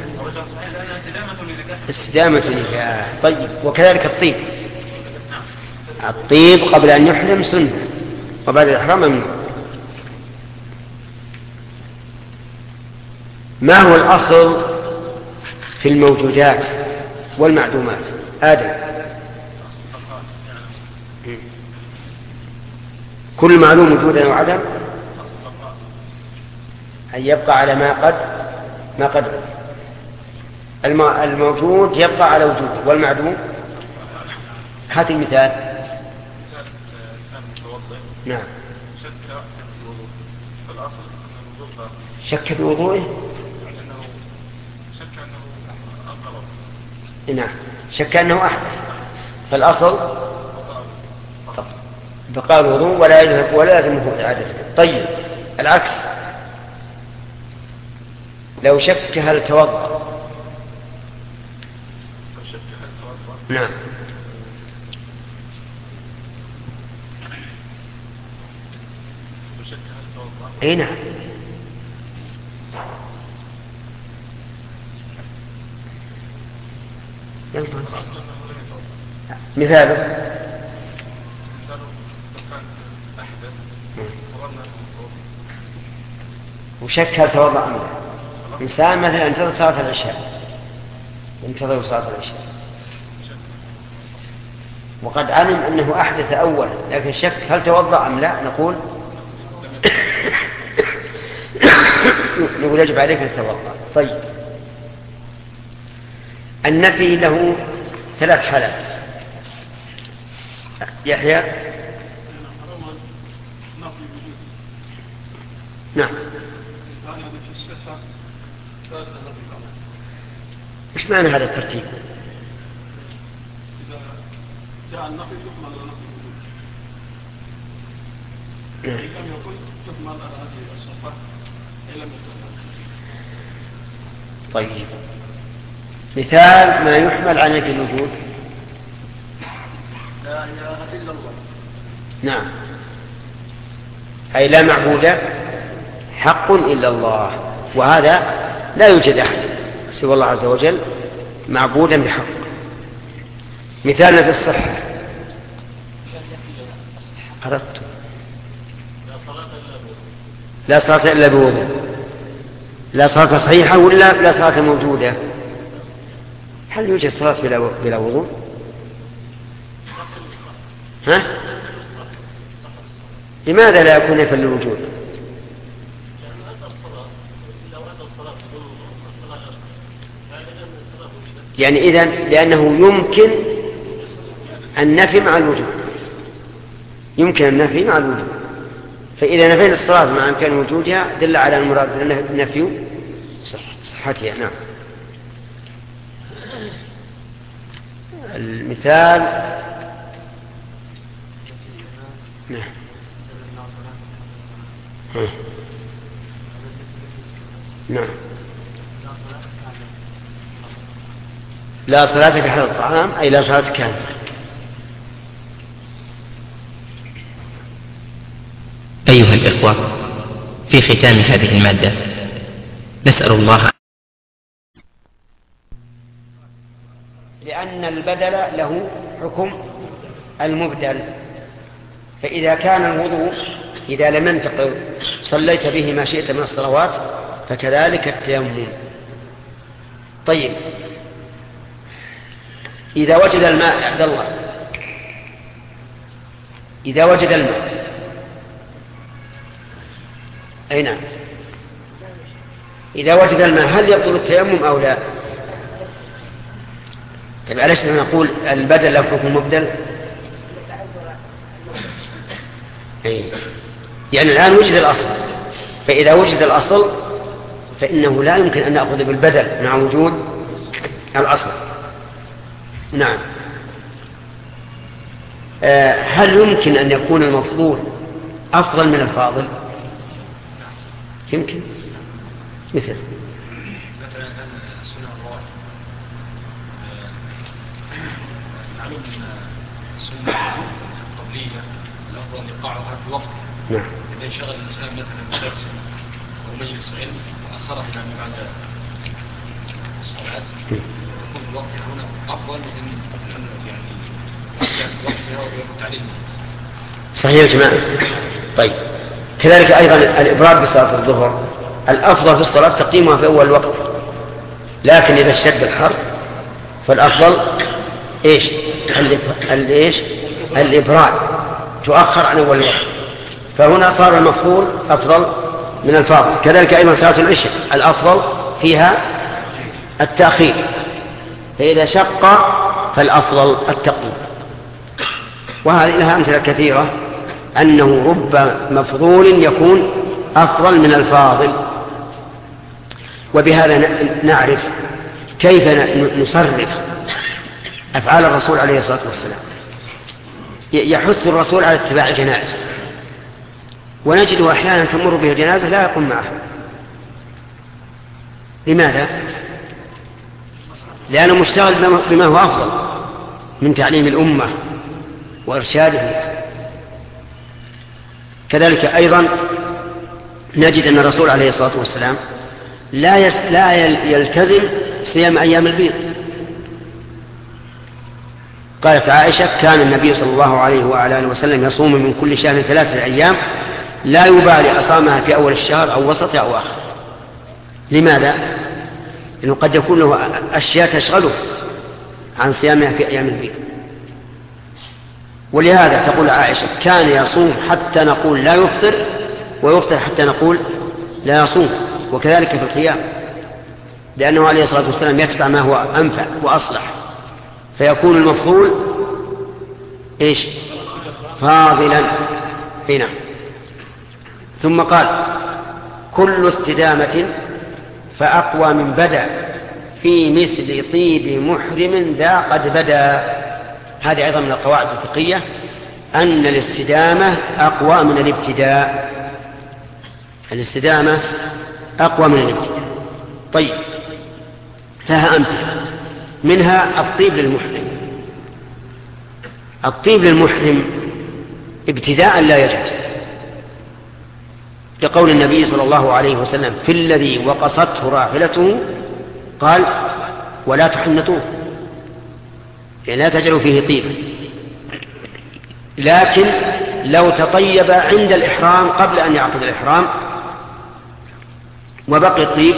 استدامة لنكاح. طيب، وكذلك الطيب. الطيب قبل أن يحرم سنة وبعد الإحرام ممنوع. ما هو الأصل في الموجودات والمعدومات؟ آدم. كل معلوم وجودا وعدم أن يبقى على ما قد الموجود يبقى على وجود، والمعدوم هات المثال. نعم، شك بوضوءه. نعم، شك أنه أحدث، فالأصل بقاء الوضوء ولا يلزمه إعادته. طيب، العكس، لو شك هل توضأ. نعم، اي نعم. مثاله وشك هل توضأ أم لا. إنسان مثلا انتظر صلاة العشاء وقد علم أنه أحدث أولا، لكن شك هل توضأ أم لا، نقول يجب عليك أن تتوضأ. طيب، النفي له 3 حالات. يحيى. نعم. إيش معنى هذا الترتيب؟ إذا جاء النفي يحمل على نفي الوجود. إذا لم يكن يحمل على هذه الصفة إن لم يكن. طيب، مثال ما يحمل على نفي الوجود. لا إله إلا الله. نعم، أي لا معبود حق إلا الله، وهذا لا يوجد أحد سوى الله عز وجل معبودا بحق. مثالنا في الصحة. أردت لا صلاة إلا بوضوء. لا صلاة صحيحة ولا لا صلاة موجودة؟ هل يوجد صلاة بلا وضوء؟ ها؟ لماذا لا يكون نفي للوجود؟ يعني إذن لأنه يمكن النفي مع الوجود. يمكن النفي مع الوجود، فإذا نفينا الصلاة مع إمكان وجودها دل على المراد نفي صحتها. نعم. المثال نعم نعم لا صلاة كحل الطعام أي لا صلاة كاملة. أيها الإخوة، في ختام هذه المادة نسأل الله، لأن البدل له حكم المبدل، فإذا كان الوضوء إذا لم ينتقل صليت به ما شئت من الصلوات فكذلك التيمم. طيب إذا وجد الماء عبد الله، إذا وجد الماء أي نعم، إذا وجد الماء هل يبطل التيمم أو لا؟ طيب علاش نقول البدل له حكم مبدل؟ يعني الآن وجد الأصل، فإذا وجد الأصل فإنه لا يمكن أن نأخذ بالبدل مع وجود الأصل. نعم. هل يمكن أن يكون المفضول أفضل من الفاضل؟ يمكن. مثلا سنة الله معلوم أن السنة القبلية الأفضل إيقاعها في وقت. نعم. إذا انشغل الإنسان مثلا بدرس أو مجلس علم وأخره إلى ما بعد الصلاة يكون الوقت هنا أفضل من يعني وقتها وتعليم الناس. صحيح يا جماعة. طيب كذلك أيضا الإبراد بصلاة الظهر الأفضل في الصلاة تقييمها في أول الوقت، لكن إذا اشتد الحر فالأفضل إيش؟ الإبراد تؤخر عن أول الوقت، فهنا صار المفضول أفضل من الفاضل. كذلك أيضا صلاة العشاء الأفضل فيها التأخير، فإذا شق فالأفضل التقديم. وهذه لها أمثلة كثيرة أنه رب مفضول يكون أفضل من الفاضل. وبهذا نعرف كيف نصرف أفعال الرسول عليه الصلاة والسلام. يحث الرسول على اتباع الجنائز، ونجده أحيانا تمر به الجنازة لا يقوم معها. لماذا؟ لأنه مشتغل بما هو أفضل من تعليم الأمة وإرشاده. كذلك أيضا نجد أن الرسول عليه الصلاة والسلام لا يلتزم صيام أيام البيض. قالت عائشة كان النبي صلى الله عليه وعلى آله وسلم يصوم من كل شهر 3 أيام لا يبالي أصامها في أول الشهر أو وسط أو آخر. لماذا؟ لأنه قد يكون له أشياء تشغله عن صيامها في أيام البيض. ولهذا تقول عائشة كان يصوم حتى نقول لا يفطر، ويفطر حتى نقول لا يصوم. وكذلك في القيام، لأنه عليه الصلاة والسلام يتبع ما هو أنفع وأصلح، فيكون المفضول إيش؟ فاضلا. هنا ثم قال كل استدامة فأقوى من بدأ في مثل طيب محرم ذا قد بدأ. هذه أيضا من القواعد الفقهية أن الاستدامة أقوى من الابتداء. الاستدامة أقوى من الابتداء. طيب لها أمثلة، منها الطيب للمحرم. الطيب للمحرم ابتداء لا يجوز، لقول النبي صلى الله عليه وسلم في الذي وقصته راحلته قال ولا تحنطوه، يعني لا تجعلوا فيه طيبا. لكن لو تطيب عند الإحرام قبل أن يعقد الإحرام وبقي الطيب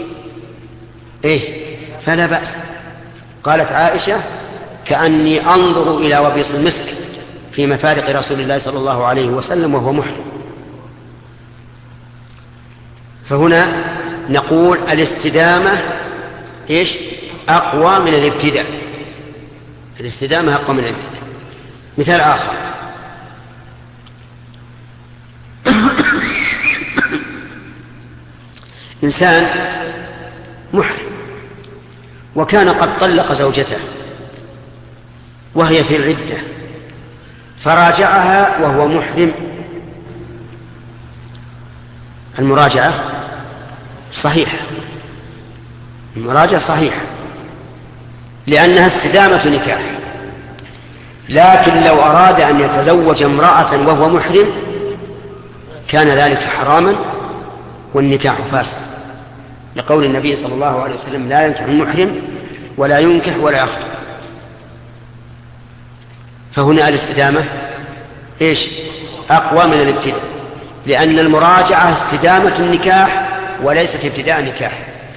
فلا بأس. قالت عائشة كأني أنظر إلى وبيص المسك في مفارق رسول الله صلى الله عليه وسلم وهو محرم. فهنا نقول الاستدامة أقوى من الابتداء. الاستدامة أقوى من الابتداء. مثال آخر إنسان محرم وكان قد طلق زوجته وهي في العدة فراجعها وهو محرم. المراجعة صحيحة، المراجعة صحيحة لأنها استدامة نكاح، لكن لو أراد أن يتزوج امرأة وهو محرم كان ذلك حراما والنكاح فاسد، لقول النبي صلى الله عليه وسلم: لا ينكح المحرم ولا ينكح ولا يخطب. فهنا الاستدامة إيش؟ أقوى من الابتداء، لأن المراجعة استدامة النكاح وليست ابتداء النكاح،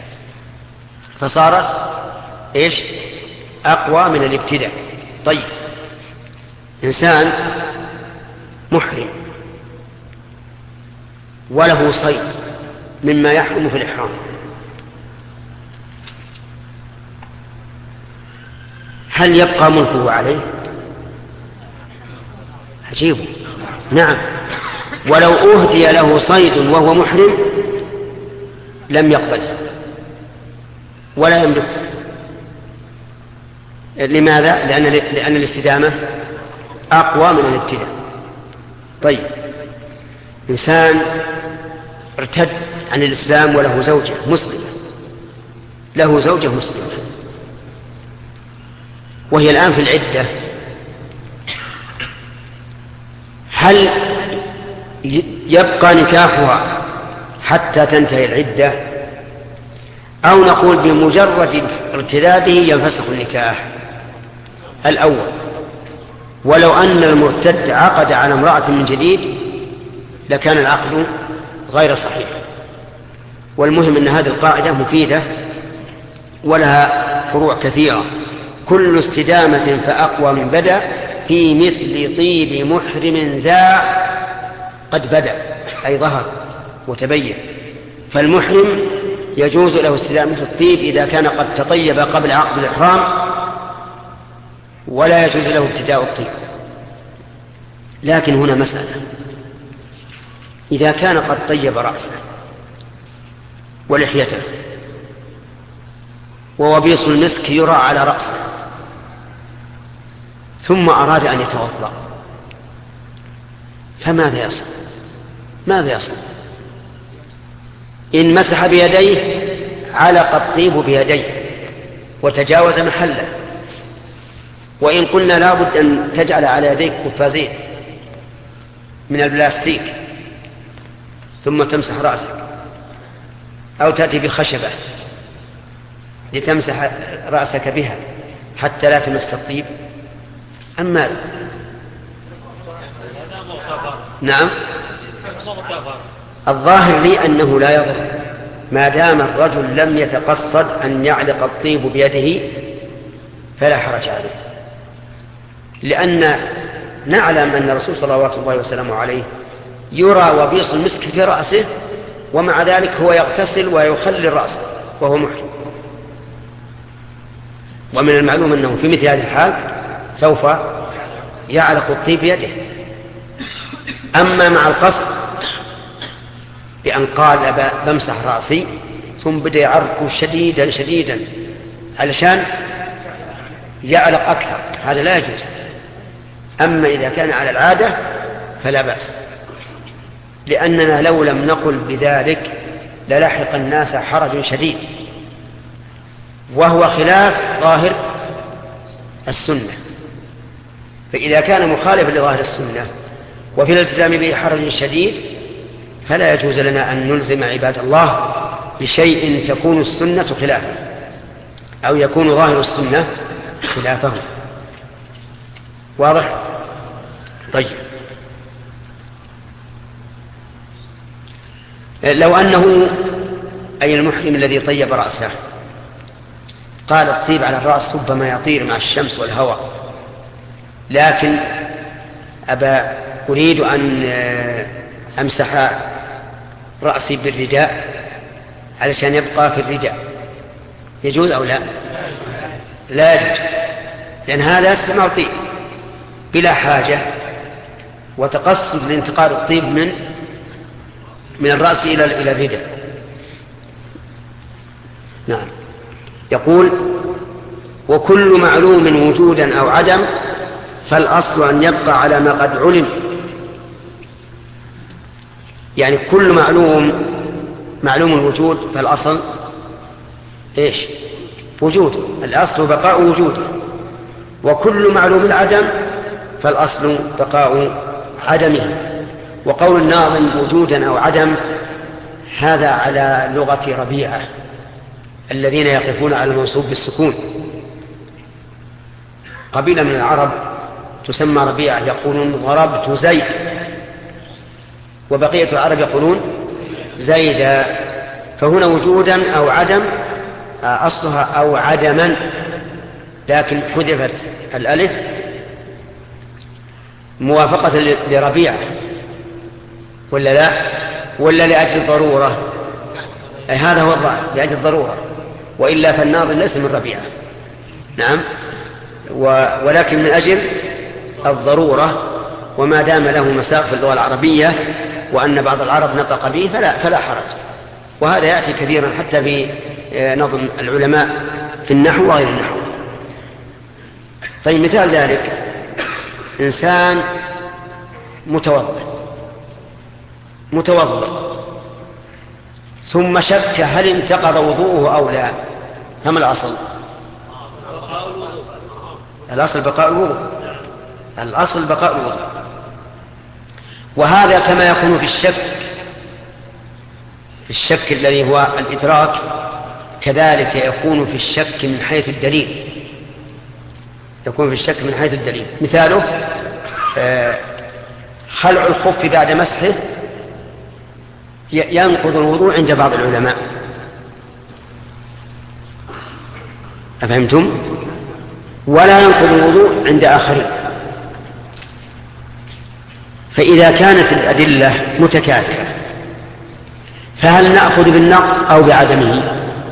فصارت إيش؟ أقوى من الابتداء. طيب، إنسان محرم وله صيد مما يحرم في الإحرام، هل يبقى ملكه عليه؟ عجيب. نعم، ولو أهدي له صيد وهو محرم لم يقبله ولا يملكه. لماذا؟ لأن الاستدامة أقوى من الابتداء. طيب، إنسان ارتد عن الإسلام وله زوجة مسلمة، له زوجة مسلمة وهي الآن في العدة، هل يبقى نكاحها حتى تنتهي العدة، أو نقول بمجرد ارتداده ينفسخ النكاح؟ الأول، ولو أن المرتد عقد على امرأة من جديد لكان العقد غير صحيح. والمهم أن هذه القاعدة مفيدة ولها فروع كثيرة. كل استدامة فأقوى من بدأ في مثل طيب محرم ذا قد بدأ، أي ظهر وتبين. فالمحرم يجوز له استدامة الطيب إذا كان قد تطيب قبل عقد الإحرام، ولا يجوز له ابتداء الطيب. لكن هنا مسألة: إذا كان قد طيب رأسه ولحيته ووبيص المسك يرى على رأسه ثم أراد أن يتوضأ، فماذا يصنع؟ ماذا يصنع؟ إن مسح بيديه علق الطيب بيديه وتجاوز محله، وإن قلنا لابد أن تجعل على يديك قفازين من البلاستيك ثم تمسح رأسك، أو تأتي بخشبة لتمسح رأسك بها حتى لا تمس الطيب، أما نعم، الظاهر لي أنه لا يضر ما دام الرجل لم يتقصد أن يعلق الطيب بيده فلا حرج عليه، لأن نعلم أن الرسول صلى الله عليه وسلم عليه يرى وبيص المسك في رأسه، ومع ذلك هو يغتسل ويخلل رأسه وهو محرم. ومن المعلوم أنه في مثل هذه الحال سوف يعلق الطيب بيده. أما مع القصد بأن قال بمسح رأسي ثم بدأ يعرقه شديدا شديدا علشان يعلق أكثر، هذا لا يجوز. أما إذا كان على العادة فلا بأس، لأننا لو لم نقل بذلك للحق الناس حرج شديد، وهو خلاف ظاهر السنة. فإذا كان مخالفا لظاهر السنة وفي الالتزام به حرج شديد فلا يجوز لنا أن نلزم عباد الله بشيء تكون السنة خلافه أو يكون ظاهر السنة خلافه. واضح؟ طيب، لو أنه أي المحرم الذي طيب رأسه قال الطيب على الرأس ربما يطير مع الشمس والهواء، لكن أريد أن أمسح رأسي بالرداء علشان يبقى في الرداء، يجوز أو لا؟ لا يجوز، لأن هذا استعمال طيب بلا حاجة وتقصد لانتقال الطيب من الرأس إلى الرداء. نعم. يقول: وكل معلوم وجودا أو عدم فالأصل أن يبقى على ما قد علم. يعني كل معلوم الوجود فالأصل إيش؟ وجوده، الأصل بقاء وجوده. وكل معلوم العدم فالأصل بقاء عدمه. وقول الناظم وجودا أو عدم هذا على لغة ربيعة الذين يقفون على المنصوب بالسكون. قبيلة من العرب تسمى ربيعة يقولون ضربت زيد، وبقية العرب يقولون زيدا. فهنا وجودا أو عدم أصلها أو عدما، لكن حذفت الألف موافقة لربيعة ولا لا، ولا لأجل الضرورة. هذا هو الظاهر لأجل الضرورة، وإلا فالناظم ليس من ربيعة. نعم، ولكن من أجل الضرورة، وما دام له مساق في اللغة العربية وأن بعض العرب نطق به فلا حرج. وهذا يأتي كثيرا حتى في نظم العلماء في النحو وغير النحو. طيب مثال ذلك إنسان متوضئ ثم شك هل انتقض وضوءه أو لا، فما الأصل؟ الأصل بقاء الوضوء، الأصل بقاء الوضوء. وهذا كما يكون في الشك الذي هو الإدراك، كذلك يكون في الشك من حيث الدليل. مثاله خلع الخف بعد مسحه ينقض الوضوء عند بعض العلماء. أفهمتم؟ ولا ينقض الوضوء عند آخرين. فإذا كانت الأدلة متكافئة فهل نأخذ بالنقض أو بعدمه؟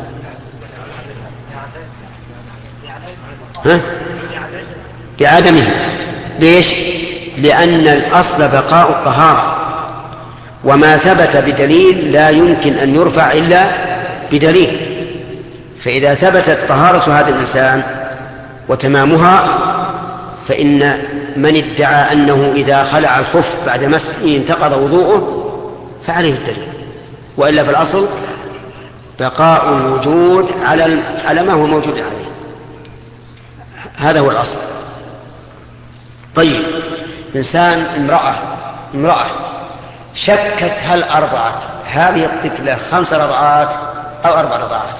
بعدمه. ليش؟ لأن الأصل بقاء الطهارة، وما ثبت بدليل لا يمكن أن يرفع إلا بدليل. فإذا ثبتت طهارة هذا الإنسان وتمامها فإن من ادعى أنه إذا خلع الخف بعد مسحه انتقض وضوءه فعليه الدليل، وإلا في الأصل بقاء الوجود على ما هو موجود عليه. هذا هو الأصل. طيب إنسان امرأة شكت هل أرضعت هذه الطفلة 5 رضعات أو 4 رضعات،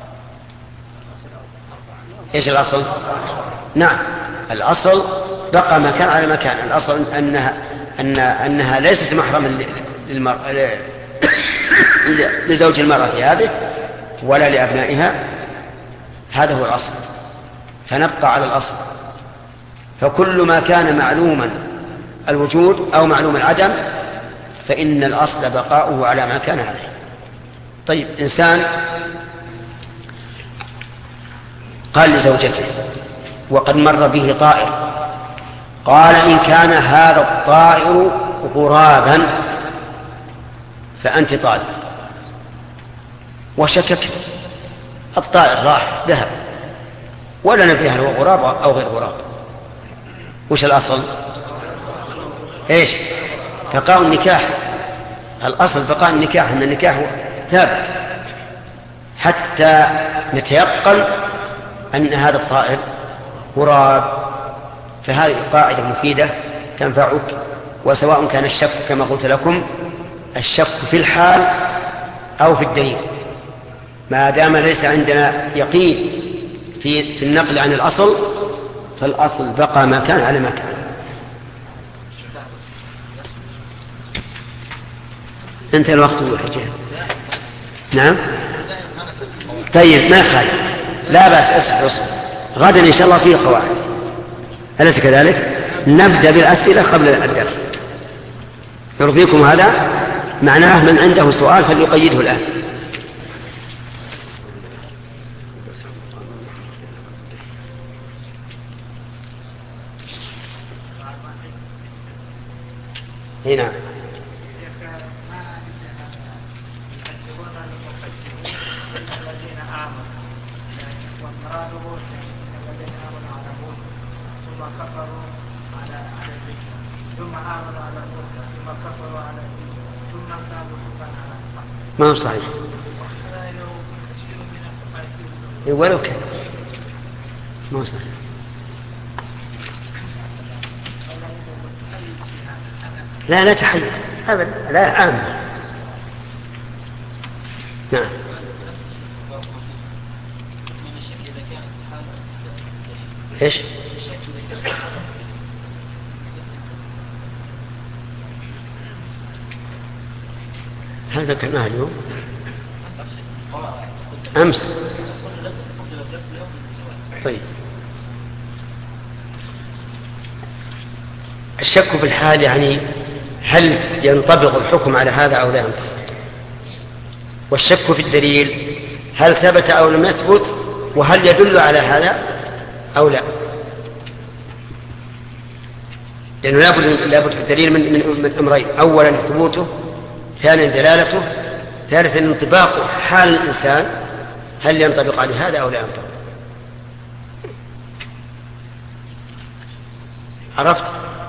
إيش الأصل؟ نعم، الأصل بقى مكان على مكان. الأصل أنها ليست محرما لزوج المرأة هذه ولا لأبنائها. هذا هو الأصل، فنبقى على الأصل. فكل ما كان معلوما الوجود أو معلوم العدم فإن الأصل بقاؤه على ما كان عليه. طيب إنسان قال لزوجته وقد مر به طائر، قال إن كان هذا الطائر غرابا فأنت طالب، وشكك الطائر راح ذهب ولا ندري هل هو غراب أو غير غراب. وش الأصل؟ إيش؟ بقاء النكاح. الأصل بقاء النكاح، أن النكاح ثابت حتى نتيقن أن هذا الطائر غراب. فهذه قاعدة مفيدة تنفعك. وسواء كان الشك كما قلت لكم الشك في الحال أو في الدليل، ما دام ليس عندنا يقين في النقل عن الأصل فالأصل بقى ما كان على ما كان. انتهى الوقت والحجة. نعم طيب ما يخالف، لا بأس. أصبر غدا إن شاء الله فيه قواعد، أليس كذلك؟ نبدأ بالأسئلة قبل الدرس. يرضيكم هذا؟ معناه من عنده سؤال فليقيده الآن. هنا الذين آمنوا والمراد الذين آمنوا على موسى ثم كفروا على الذكر ثم آمنوا على موسى ثم كفروا على عيسى ثم ارتابوا على ما هو صحيح ولو كان ما هو صحيح. لا تحيز أبدا، لا آمن. نعم. إيش؟ هل ذكرناها اليوم؟ أمس. طيب. الشك في الحال يعني هل ينطبق الحكم على هذا أو لا ينطبق؟ والشك في الدليل هل ثبت أو لم يثبت، وهل يدل على هذا أو لا؟ لأنه لابد في الدليل من أمرين: أولا ثبوته، ثانيا دلالته، ثالثا انطباق حال الإنسان هل ينطبق على هذا أو لا ينطبق. عرفت؟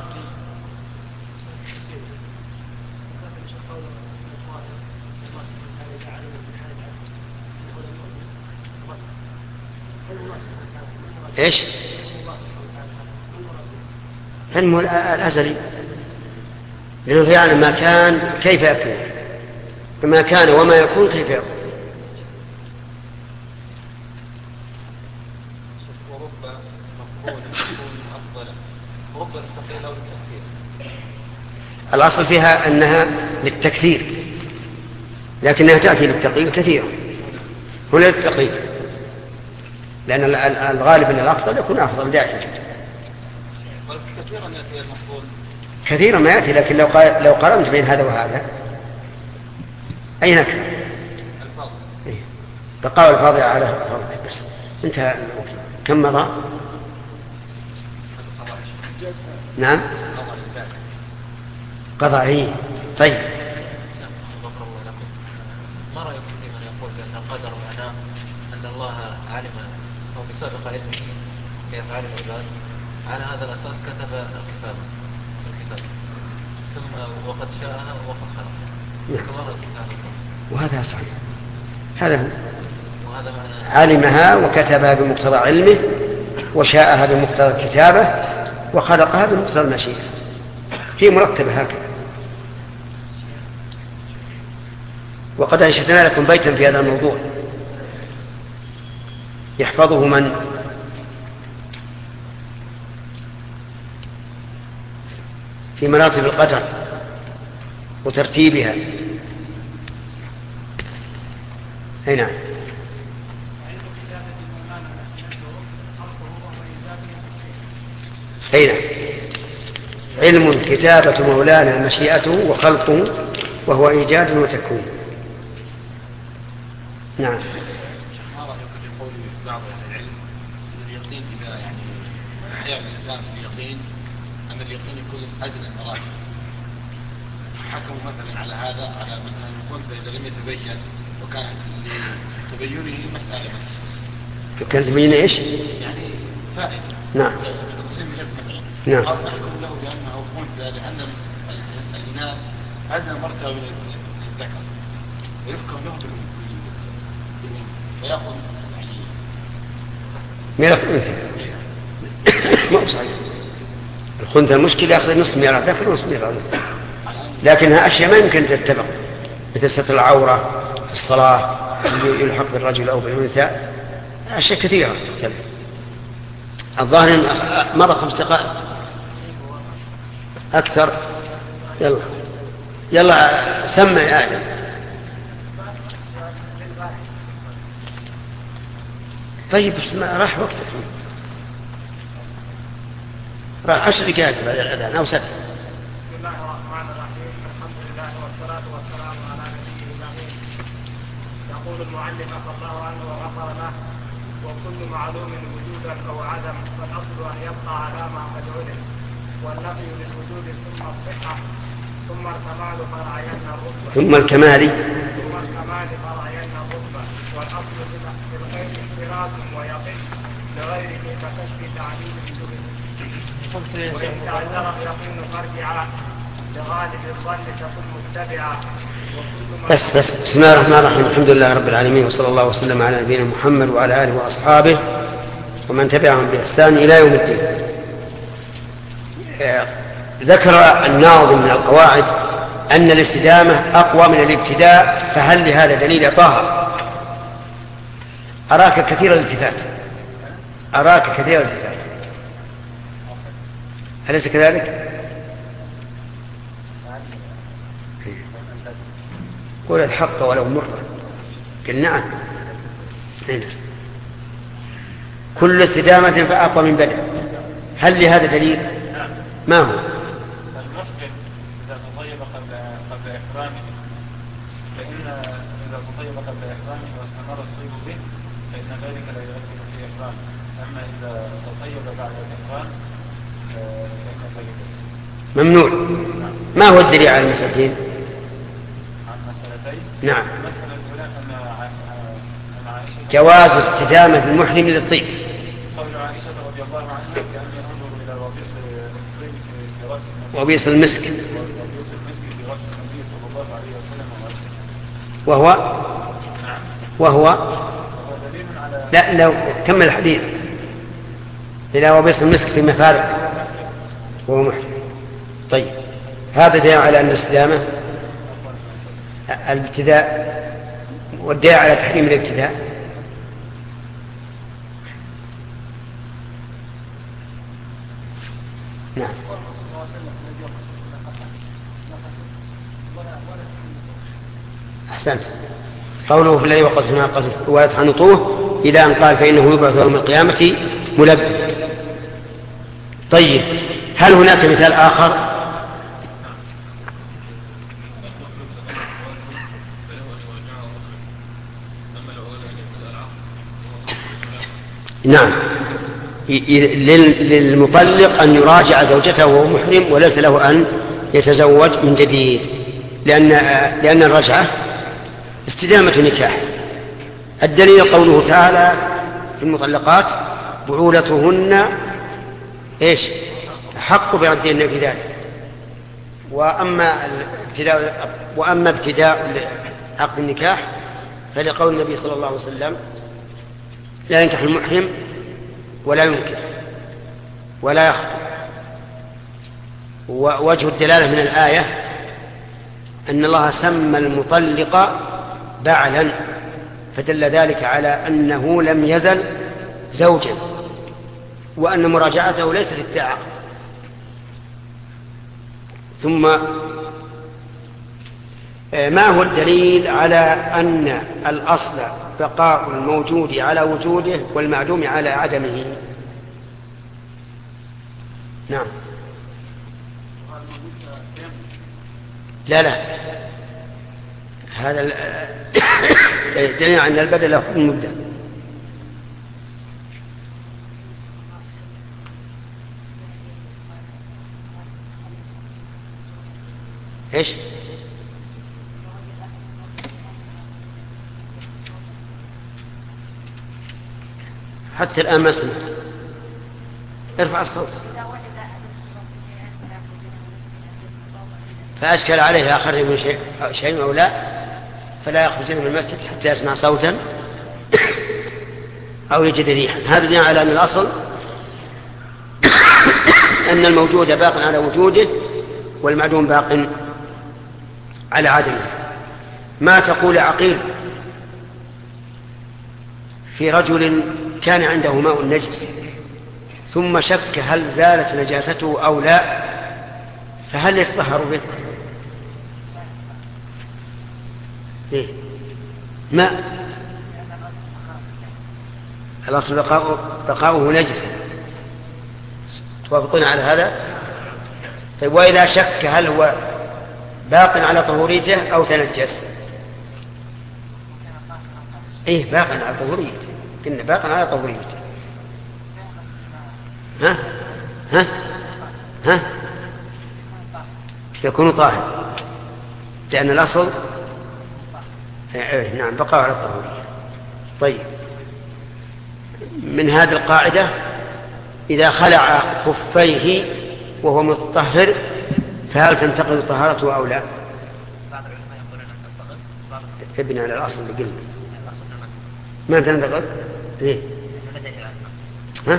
إيش؟ علمه الأزلي، لأنه يعلم ما كان كيف يكون، ما كان وما يكون كيف يكون. الأصل فيها أنها للتكثير، لكنها تأتي للتقليل كثيرا، هنا للتقليل، لأن الغالب أن الأفضل يكون أفضل دائما. كثيرا ما يأتي، لكن لو قارنت بين هذا وهذا أين أكثر؟ بقاء الفاضل على الفاضل بس. انتهى. كم مضى؟ نعم قضائي. طيب. ما رأيكم في من يقول بأن القدر معناه أن الله علم أو بسابق علمه بأفعال العباد، على هذا الأساس كتب الكتاب ثم وقد شاءها وقد خلقها. وهذا صحيح، هذا هو. علمها وكتبها بمقتضى علمه، وشاءها بمقتضى الكتابة، وخلقها بمقتضى المشيئة، هي مرتبة هكذا. وقد أنشدنا لكم بيتا في هذا الموضوع يحفظه من في مراتب القدر وترتيبها. أي نعم. أي نعم. علم كتابة مولانا مشيئته وخلقه، وهو إيجاد وتكوين. نعم. ما رأيك في قول بعض أهل العلم أن اليقين إذا يعني أحيا الإنسان باليقين أن اليقين يكون أدنى المراتب، حكموا مثلا على هذا على مثلا الخنثى إذا لم يتبين وكان لتبينه مسألة بس. كان تبين إيش؟ يعني فائدة. نعم. تقسيم مثلا. نعم. أو نحكم له بأنه خنثى لأن الإناث أدنى مرتبة من الذكر، ويحكم له فيأخذ يعني ميراث أنثى. ما هو صحيح. الخنثى المشكلة يأخذ نصف ميراث ذكر ونصف ميراث أنثى، لكنها أشياء ما يمكن تتبع، مثل ستر العورة في الصلاة يلحق بالرجل أو بالأنثى، أشياء كثيرة تختلف. الظاهر مضى 5 دقائق أكثر. يلا سمع يا آدم. طيب بس راح وقتك، راح 10 دقائق بعد الأذان أو 7. بسم الله الرحمن الرحيم. الحمد لله والصلاة والسلام على نبيه الأمين. يقول المعلم عفى الله عنه وغفر له: وكل معلوم وجودا أو عدم فالأصل أن يبقى على ما قد علم، والنفي للوجود ثم الصحة ثم الكمال فرعين الرتبة والأصل في الغيب احتراز ويقين لغيره فتشفي تعليل الجبن. وإن تعذر يقين فرجعا لغالب الظن تكون متبعا. بس بسم الله الرحمن الرحيم. الحمد لله رب العالمين، وصلى الله وسلم على نبينا محمد وعلى آله وأصحابه ومن تبعهم بإحسان إلى يوم الدين. ذكر الناظم من القواعد أن الاستدامة أقوى من الابتداء، فهل لهذا دليل؟ طه أراك كثير الالتفات، أراك كثير الالتفات، أليس كذلك؟ قول الحق ولو مرة. قل نعم. كل استدامة فأقوى من بدء، هل لهذا دليل؟ ما هو؟ المحجب إذا تطيب قبل إحرامه، فإن إذا تطيب قبل إحرامه واستمر الطيب به فإن ذلك لا يؤثر في إحرامه. أما إذا تطيب بعد الإحرام فإن ذلك ممنوع. ما هو الدليل على المسألتين؟ عن مسألتين. نعم. المسألة الأولى أن عائشة جواز استدامة المحرم للطيب. قول عائشة رضي الله عنها كأن ينظر إلى وبيص الطيب في رأس النبي، وبيص المسك، وبيص المسك في رأس النبي صلى الله عليه وسلم وهو دليل على لا لو كمل الحديث. إلى وبيص المسك في مفارق وهو محرم. طيب هذا دليل على أن الاستدامة الابتداء، والدليل على تحريم الابتداء نعم. أحسنت. قوله في الذي وقص ما قصد ولا تحنطوه إلى أن قال فإنه يبعث يوم القيامة ملبى. طيب هل هناك مثال آخر؟ نعم، للمطلق أن يراجع زوجته وهو محرم وليس له أن يتزوج من جديد، لأن الرجعة استدامة نكاح. الدليل قوله تعالى في المطلقات بعولتهن ايش؟ حق بردهن في ذلك. وأما ابتداء عقد النكاح فلقول النبي صلى الله عليه وسلم لا ينكح المحرم ولا ينكح ولا يخطب. ووجه الدلالة من الآية أن الله سمى المطلق بعلا، فدل ذلك على أنه لم يزل زوجا، وأن مراجعته ليست ابتداء عقد. ثم ما هو الدليل على أن الأصل بقاء الموجود على وجوده والمعدوم على عدمه؟ نعم. لا هذا دليل أن البدل له حكم مبدأ. ايش؟ حتى الآن ما سمعت. ارفع الصوت. فأشكل عليه آخر من شيء أو لا، فلا يخرج من المسجد حتى يسمع صوتا أو يجد ريحا. هذا دليل على أن الأصل أن الموجود باق على وجوده والمعدوم باق على عدمه. ما تقول عقيل في رجل كان عنده ماء نجس ثم شك هل زالت نجاسته أو لا، فهل يتطهر به؟ إيه؟ ماء الأصل بقاؤه نجسا. توافقون على هذا؟ طيب وإذا شك هل هو باق على طهوريته أو تنجس؟ إيه باق على طهوريته، إن باق على طهوريته. ها يكون طاهر، لأن الأصل نعم بقاء على الطهورية. طيب من هذه القاعدة إذا خلع خفيه وهو متطهر فهل تنتقض طهارته أو لا؟ بعض العلماء يقولون أن تنتقض، بعض ابن على الأصل اللي قلنا الأصل ما تنتقض. ليه؟ ها؟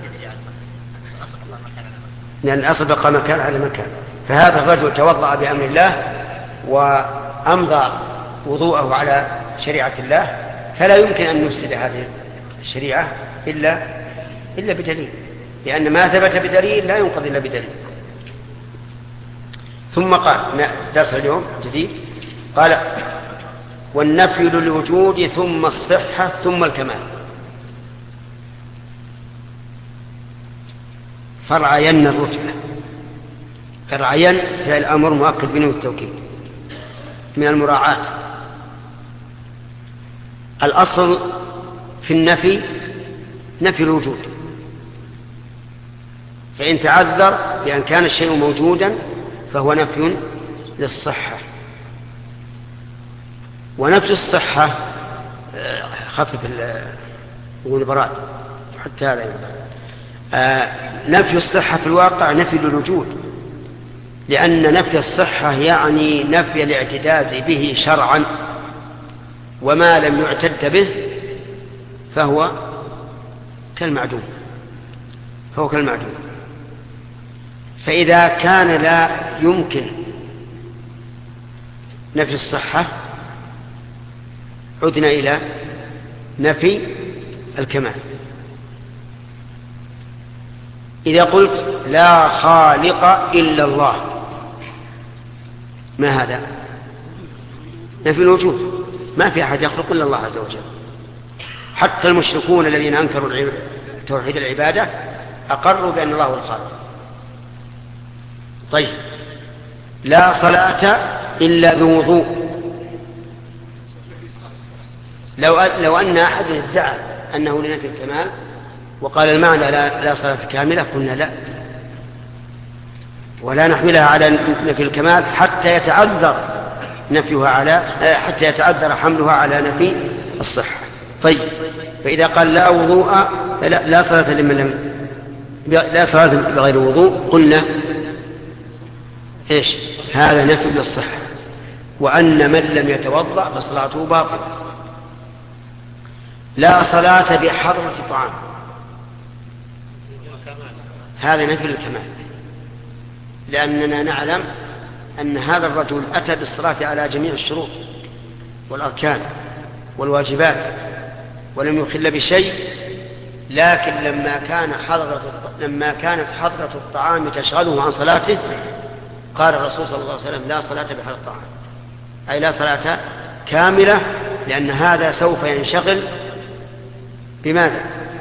لأن الأصل بقى مكان على مكان. فهذا الرجل توضأ بأمر الله وأمضى وضوءه على شريعة الله، فلا يمكن أن نفسد هذه الشريعة إلا بدليل، لأن ما ثبت بدليل لا ينقض إلا بدليل. ثم قال درس اليوم جديد، قال والنفي للوجود ثم الصحة ثم الكمال. فرعين الرتبة، فرعين فعل الأمر مؤكد بنون التوكيد من المراعاة. الأصل في النفي نفي الوجود، فإن تعذر بأن كان الشيء موجودا فهو نفي للصحة. ونفي الصحة خفف البراد حتى هذا نفي الصحة في الواقع نفي للوجود، لأن نفي الصحة يعني نفي الاعتداد به شرعا، وما لم يعتد به فهو كالمعدوم، فإذا كان لا يمكن نفي الصحة عدنا إلى نفي الكمال. إذا قلت لا خالق إلا الله، ما هذا؟ نفي الوجود، ما في أحد يخلق إلا الله عز وجل. حتى المشركون الذين أنكروا توحيد العبادة أقروا بأن الله هو الخالق. طيب لا صلاة إلا بوضوء، لو أن أحد ادعى أنه لنفي الكمال وقال المعنى لا صلاة كاملة قلنا لا، ولا نحملها على نفي الكمال حتى يتعذر حملها على نفي الصحة. طيب فإذا قال لا وضوء لا صلاة لا صلاة بغير وضوء قلنا إيش؟ هذا نفي للصحة، وأن من لم يتوضأ فصلاته باطلة. لا صلاة بحضرة طعام، هذا نفي للكمال، لأننا نعلم أن هذا الرجل أتى بالصلاة على جميع الشروط والأركان والواجبات ولم يخل بشيء، لكن لما كانت حضرة الطعام تشغله عن صلاته قال الرسول صلى الله عليه وسلم لا صلاة بحضرة الطعام، أي لا صلاة كاملة، لأن هذا سوف ينشغل بماذا؟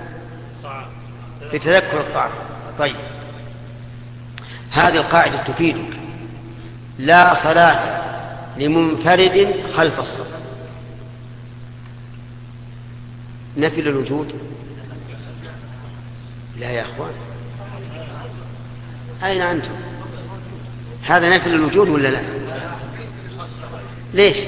بتذكر الطعام. طيب هذه القاعدة تفيدك لا صلاة لمنفرد خلف الصف. نفي للوجود؟ لا يا أخوان، أين أنتم؟ هذا نفي للوجود ولا لا؟ ليش؟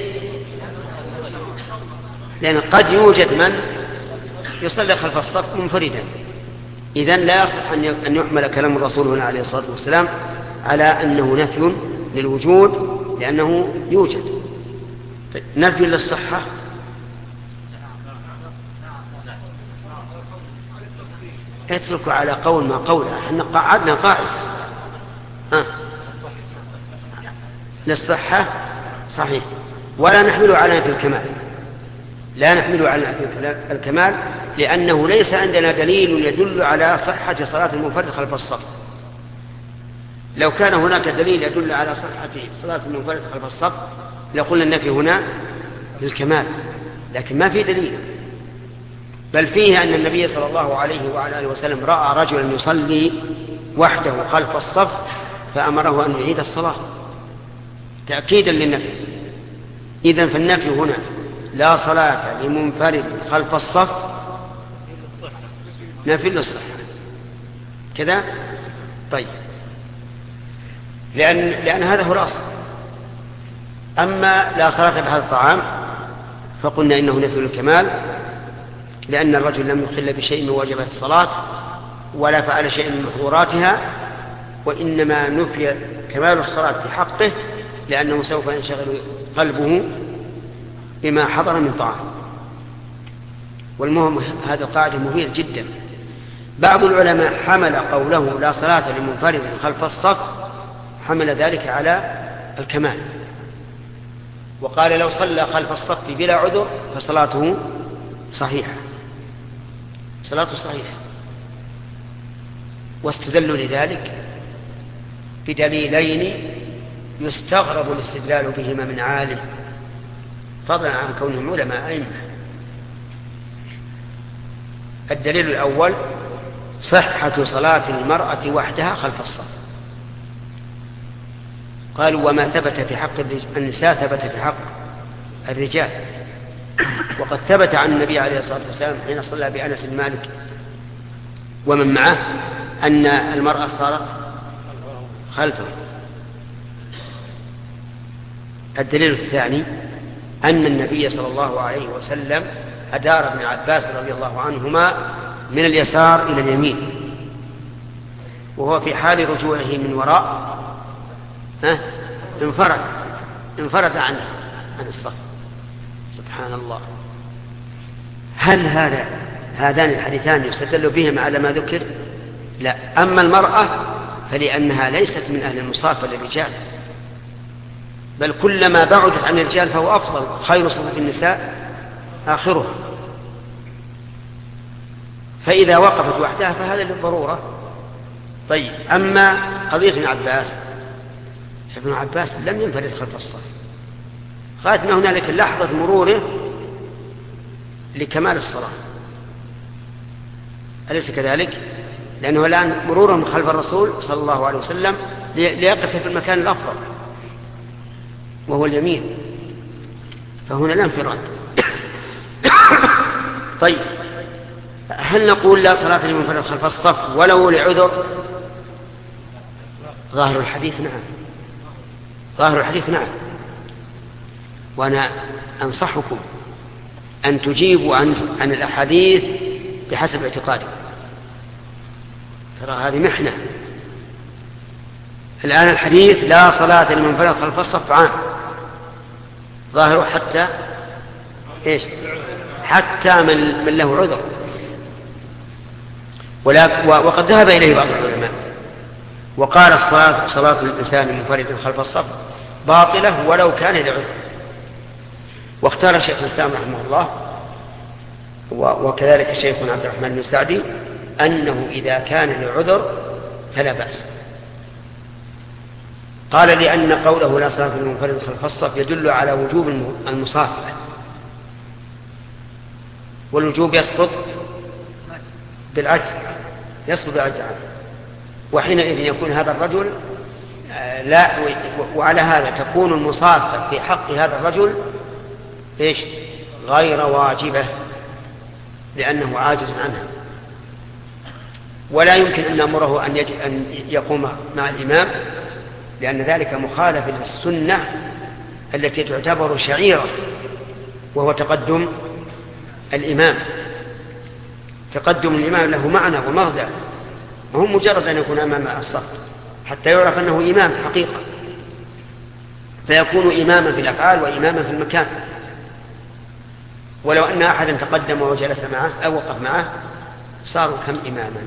لأن قد يوجد من يصلي خلف الصف منفردا، إذن لا يصح أن يحمل كلام الرسول هنا عليه الصلاة والسلام على أنه نفي للوجود، لأنه يوجد. نفي للصحة اتركوا على قول ما قوله، احنا قعدنا قاعدة للصحة صحيح، ولا نحمله على نفي الكمال، لا نحمله على نفي الكمال، لأنه ليس عندنا دليل يدل على صحة صلاة المنفرد خلف الصف. لو كان هناك دليل يدل على صحة صلاة المنفرد خلف الصف لقلنا النفي هنا للكمال، لكن ما في دليل، بل فيه أن النبي صلى الله عليه وعلى آله وسلم رأى رجلا يصلي وحده خلف الصف فأمره أن يعيد الصلاة تأكيدا للنفي. إذن فالنفي هنا لا صلاة لمنفرد خلف الصف نفي للصحة كذا. طيب لأن هذا هو الأصل. أما لا صلاة بهذا الطعام فقلنا إنه نفي الكمال، لأن الرجل لم يخل بشيء من واجبات الصلاة ولا فعل شيء من محظوراتها، وإنما نفي كمال الصلاة في حقه لأنه سوف ينشغل قلبه بما حضر من طعام. والمهم هذا القاعدة مفيدة جدا. بعض العلماء حمل قوله لا صلاة لمنفرد خلف الصف حمل ذلك على الكمال، وقال لو صلى خلف الصف بلا عذر فصلاته صحيحة، صلاته صحيحة. واستدلوا لذلك بدليلين يستغرب الاستدلال بهما من عالم فضلا عن كونهم علماء أئمة. الدليل الأول صحة صلاة المرأة وحدها خلف الصف. قالوا وما ثبت في حق النساء ثبت في حق الرجال، وقد ثبت عن النبي عليه الصلاة والسلام حين صلى بأنس بن مالك ومن معه أن المرأة صارت خلفه. الدليل الثاني أن النبي صلى الله عليه وسلم أدار ابن عباس رضي الله عنهما من اليسار إلى اليمين وهو في حال رجوعه من وراء انفرد عن الصف. سبحان الله. هل هذان الحديثان يستدل بهما على ما ذكر؟ لا. أما المرأة فلأنها ليست من أهل المصافة للرجال، بل كلما بعدت عن الرجال فهو أفضل، خير صفوف النساء آخرها. فإذا وقفت وحدها فهذا للضرورة. طيب، أما قضية ابن عباس لم ينفرد خلف الصف، غاية ما هنالك لحظة مروره لكمال الصلاة، أليس كذلك؟ لأنه الآن مروره من خلف الرسول صلى الله عليه وسلم ليقف في المكان الأفضل وهو اليمين، فهنا لا انفراد. طيب، هل نقول لا صلاة لمنفرد خلف الصف ولو لعذر؟ ظاهر الحديث نعم. وأنا أنصحكم أن تجيبوا عن الأحاديث بحسب اعتقادكم، ترى هذه محنة. الآن الحديث لا صلاة لمنفرد خلف الصف عام، ظاهره حتى من له عذر، وقد ذهب إليه بعض العلماء وقال صلاة الإنسان منفرد خلف الصف باطلة ولو كان لعذر. واختار شيخ الإسلام رحمه الله وكذلك الشيخ عبد الرحمن بن سعدي أنه إذا كان لعذر فلا بأس. قال لأن قوله لا صلاة للمنفرد خلف الصف يدل على وجوب المصافحة، والوجوب يسقط بالعجز عنه، وحينئذ يكون هذا الرجل لا، وعلى هذا تكون المصافحة في حق هذا الرجل غير واجبة لأنه عاجز عنها، ولا يمكن أن نأمره أن يقوم مع الإمام، لأن ذلك مخالف للسنة التي تعتبر شعيرة، وهو تقدم الإمام. تقدم الإمام له معنى ومغزى، وهو مجرد أن يكون أمام الصف حتى يعرف أنه إمام حقيقة، فيكون إماما في الأفعال وإماما في المكان. ولو أن أحدا تقدم وجلس معه أو وقف معه صاروا كم إماما؟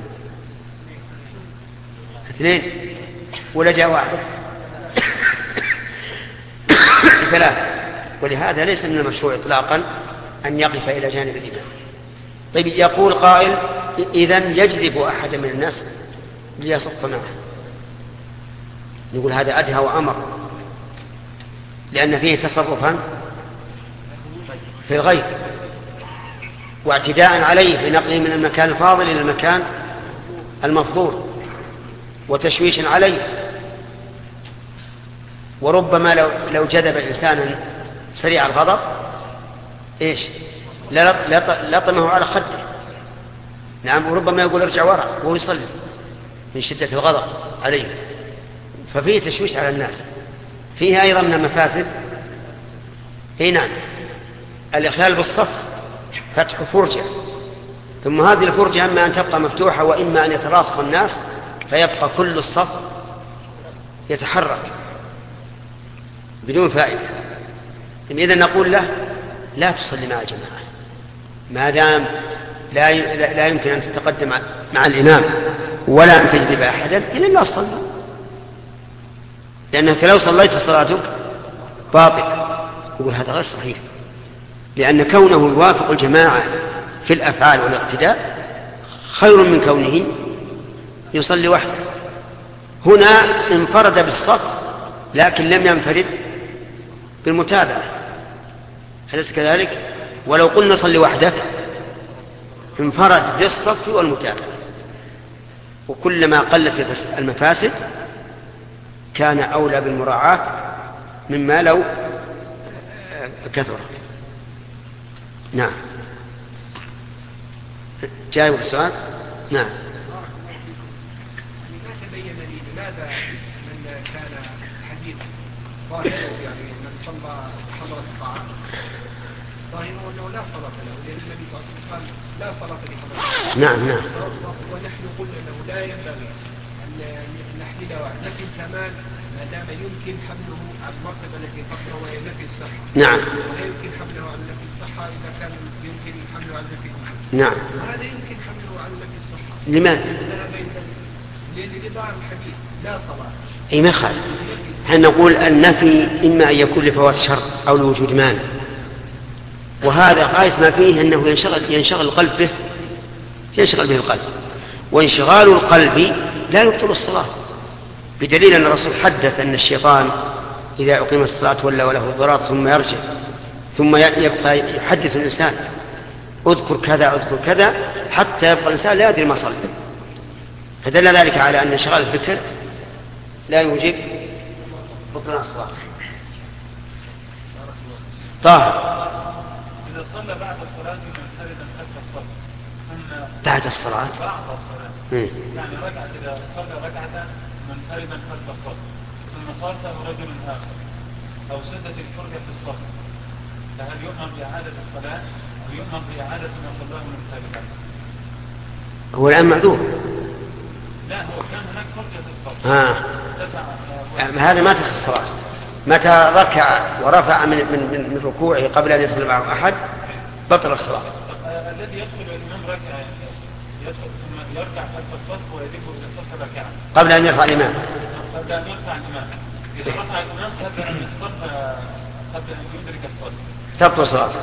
2 ولا جاء 1 3. ولهذا ليس من المشروع إطلاقا أن يقف إلى جانب الإمام. طيب، يقول قائل إذن يجذب أحد من الناس ليصف معه. نقول هذا أدهى وأمر، لأن فيه تصرفا في الغير واعتداء عليه بنقله من المكان الفاضل إلى المكان المفضول وتشويش عليه. وربما لو جذب إنسانا سريع الغضب لطمه على خده. نعم، وربما يقول ارجع وراء وهو يصلي من شدة الغضب عليه، ففيه تشويش على الناس. فيه أيضا من المفاسد نعم الإخلال بالصف، فتح فرجة ثم هذه الفرجة إما أن تبقى مفتوحة وإما أن يتراصف الناس فيبقى كل الصف يتحرك بدون فائدة. إذا نقول له لا تصلي مع الجماعة ما دام لا يمكن أن تتقدم مع الإمام ولا أن تجذب أحدا إلا لا تصلي، لأنك لو صليت فصلاتك باطل. يقول هذا غير صحيح، لأن كونه يوافق الجماعة في الأفعال والاقتداء خير من كونه يصلي وحده. هنا انفرد بالصف لكن لم ينفرد بالمتابعة، أليس كذلك؟ ولو قلنا صلي وحدك انفرد بالصف والمتابعة، وكلما قلت المفاسد كان أولى بالمراعاة مما لو كثرت. نعم، جايب السؤال. نعم. ما تبين لي لماذا من كان حديث ظاهره يعني من صلى حضرة الطعام ظاهره أنه لا صلاة له، لأن النبي صلى الله عليه وسلم قال لا صلاة لحضرة. نعم. ونحن قلنا أنه لا ينبغي أن نحمله عن نفي الكمال ما دام يمكن حمله على المرتبة التي قبله وهي نفي الصحة. نعم. ولا يمكن حمله على نفي الصحة إذا كان يمكن حمله على نفي الكمال. نعم. وهذا يمكن حمله على نفي الصحة. لماذا؟ لأن لضاع الحديث لا صلاة. أي ما خالف. هل نقول النفي إما أن يكون لفوات شر أو لوجود مانع، وهذا غاية ما فيه أنه ينشغل القلب به، ينشغل به القلب، وانشغال القلب لا يبطل الصلاة، بدليل أن الرسول حدث أن الشيطان إذا أقيم الصلاة ولا وله ضرار ثم يرجع ثم يبقى يحدث الإنسان اذكر كذا اذكر كذا حتى يبقى الإنسان لا يدري ما صلى. فدل ذلك على أن انشغال الفكر لا يوجب بطلان الصلاة. طاهر إذا صلى بعد الصلاة منفردا خلف الصف بعد الصلاة يعني ركعة، إذا صلى ركعة منفردا خلف الصف ثم صارته رجل آخر أو سدت الفرجة في الصف، فهل يؤمر بإعادة الصلاة أو يؤمر بإعادة ما صلاه منفردا؟ هو الآن معذور. لا، هو كان هناك فرجة في الصف. هذا ما تصح الصلاة. متى ركع ورفع من ركوعه قبل أن يدخل معه أحد بطل الصلاة. الذي يدخل الإمام ركع يدخل ثم يركع خلف الصف ويذهب إلى الصف ركعا قبل أن يرفع الإمام. قبل أن يرفع الإمام. إذا رفع الإمام قبل أن يصطف قبل أن يدرك الصف تبطل صلاته.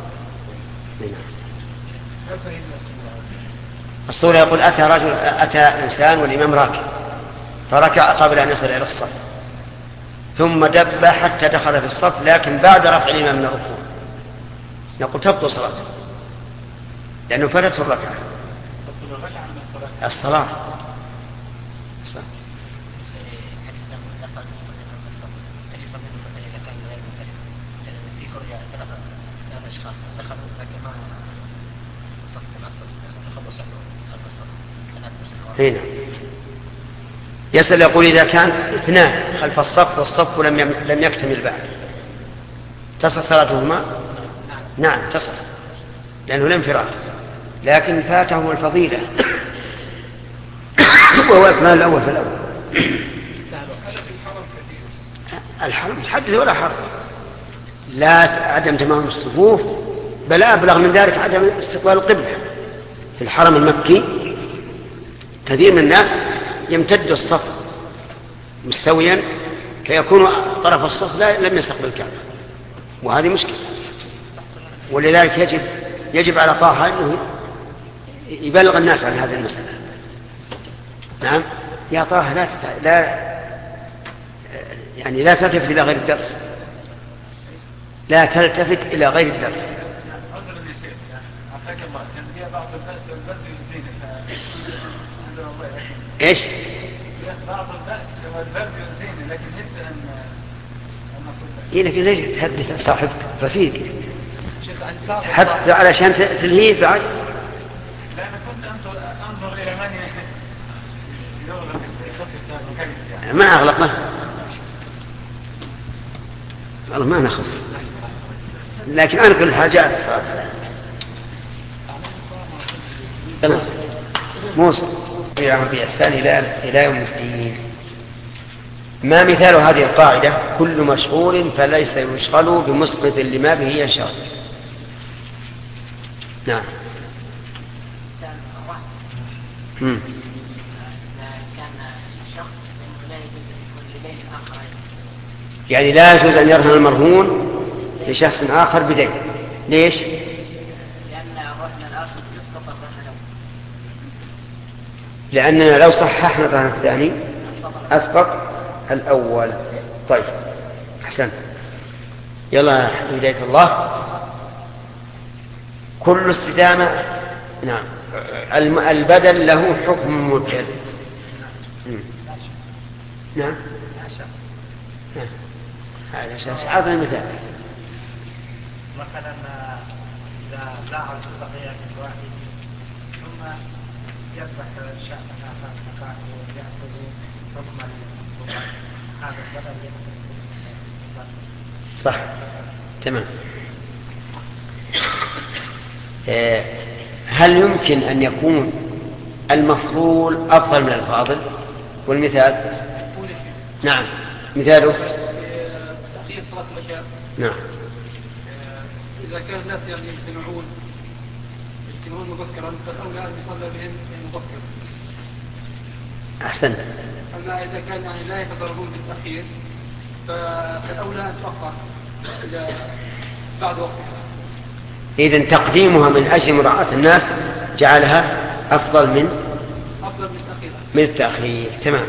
الصورة يقول أتى إنسان والإمام راكع فركع قبل أن يصل إلى الصف ثم دب حتى دخل في الصف لكن بعد رفع الإمام من الركوع، نقول تبطل صلاته لأنه فاتته الركعة. الصلاة هنا يسأل يقول إذا كان اثنان خلف الصف والصف لم يكتمل بعد تصح صلاتهما؟ نعم تصح لأنه لم انفراد، لكن فاتهم الفضيلة وهو إكمال الأول في الأول. الحرم تحدث ولا حرم، لا عدم تمام الصفوف، بل أبلغ من ذلك عدم استقبال القبلة. في الحرم المكي كثير من الناس يمتد الصف مستويا فيكون طرف الصف لم يستقبل الكعبة، وهذه مشكلة. ولذلك يجب على طه أنه يبلغ الناس عن هذه المسألة. نعم يا طه لا تلتفت إلى غير الدرس، لا تلتفت إلى غير الدرس. ايش؟ بعض البأس هو الباب يؤذيني لكن نفسي أن لكن ليش تحدث صاحبك ففيك حتى علشان تلهيه بعد؟ لا أنا كنت أنظر إلى من يغلق الصف ما أغلق والله ما نخف، لكن أنقل الحاجات. تمام. موسى بإحسان إلى يوم الدين. ما مثال هذه القاعدة؟ كل مشغول فليس يشغل بمسقط لما به يشغل. نعم. يعني لا يجوز أن يرهن المرهون لشخص آخر بدين. ليش؟ لأننا لو صححنا الرهن الثاني أسقط الأول. طيب أحسن. يلا هداية الله. كل استدامة. نعم. البدل له حكم مبدل. نعم. هذا شخص. أعطنا المثال. مثلا إذا باع البقية من واحد ثم يذبح الشخص آخر مكانه ويأخذ حكم البقية، هذا البدل صح. تمام. هل يمكن أن يكون المفضول أفضل من الفاضل؟ والمثال؟ نعم. مثاله؟ تأخير صلاة العشاء. نعم. إذا كان الناس يعني يجتمعون مبكرا فالأولى أن يصلى بهم مبكرا. أحسنت. أما إذا كان يعني لا يتضررون بالتأخير فالأولى أن تؤخر إلى بعد وقت. إذن تقديمها من أجل مراعاة الناس جعلها أفضل من التأخير. تمام.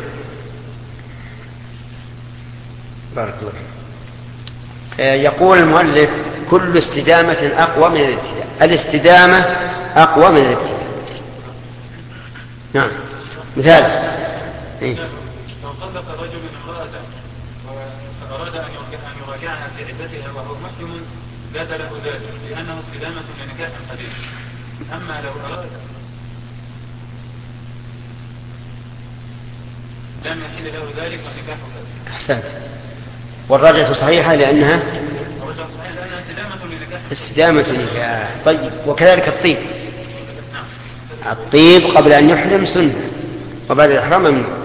بارك الله فيك. يقول المؤلف كل استدامة أقوى من الابتداء. الاستدامة أقوى من الابتداء. نعم. مثال. لو طلق رجل امرأته فأراد أن يراجعها في عدتها وهو محكم جاز له ذلك لأنه استدامة لنكاح حديث. أما لو أراد لم يحل له ذلك ونكاح حديث. أحسنت. والراجعة صحيحة لأنها استدامة نكاح. طيب. وكذلك الطيب. الطيب قبل أن يحرم سنة وبعد الإحرام ممنوع.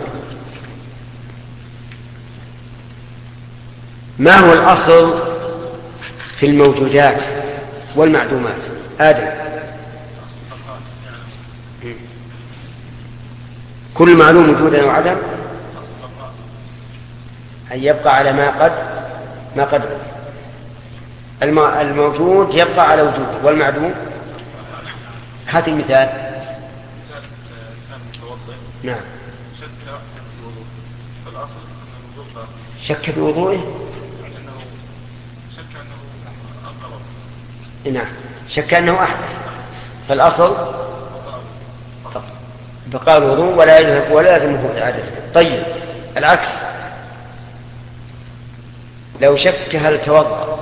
ما هو الأصل في الموجودات والمعدومات؟ آدم. كل معلوم وجودا وعدم أن يبقى على ما قد الموجود يبقى على وجود والمعدوم. هات المثال. نعم. شك بوضوءه. نعم. شك أنه أحدث فالأصل بقاء الوضوء ولا يلزمه إعادته. طيب العكس. لو شك هل توضأ.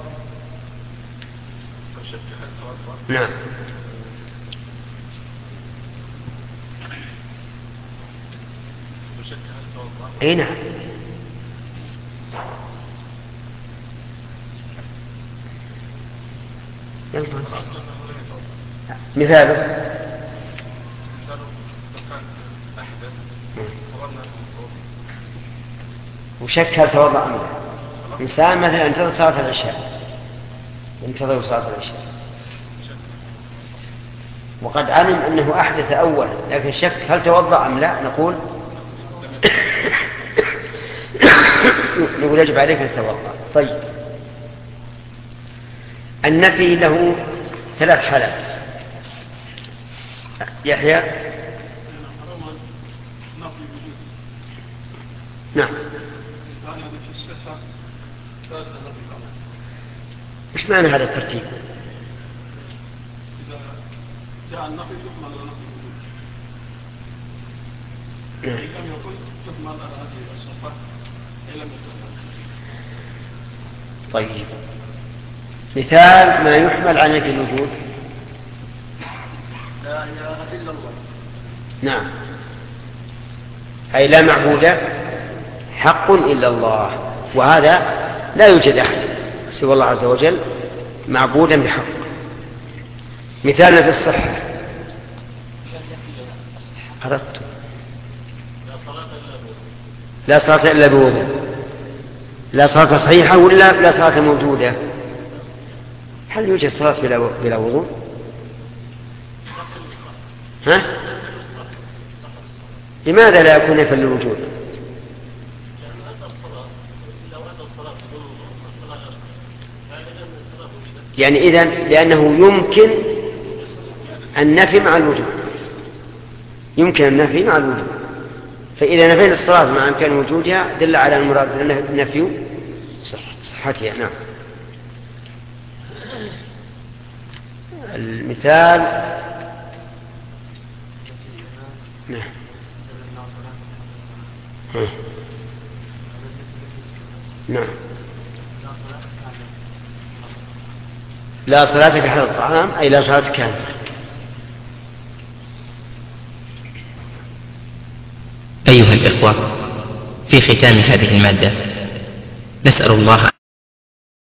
نعم. اي نعم. مثاله وشك هل توضأ أم لا. إنسان مثلا انتظر صلاة العشاء وقد علم أنه أحدث أولا لكن شك هل توضأ أم لا. نقول يجب عليك أن تتوضأ. طيب النفي له 3 حالات. يحيى. نعم. إيش معنى هذا الترتيب؟ إذا جاء النفي يحمل على نفي الوجود. إن لم يكن يحمل على هذه الصفة إن لم يكن. طيب مثال ما يحمل على نفي الوجود. لا إله إلا الله. نعم. أي لا معبود حق إلا الله. وهذا لا يوجد أحد سوى الله عز وجل معبودا بحق. مثالنا في الصحة أردت لا صلاة إلا بوضوء. لا صلاة صحيحة ولا لا صلاة موجودة؟ هل يوجد صلاة بلا وضوء؟ ها؟ لماذا لا يكون نفي للوجود؟ يعني إذن لأنه يمكن النفي مع الوجود، يمكن النفي مع الوجود، فإذا نفينا الصلاة مع إمكان وجودها دل على المراد نفي صحتها. نعم. المثال نعم. نعم. لا صلاة في حال الطعام أي لا صلاة كاملة. أيها الإخوة، في ختام هذه المادة نسأل الله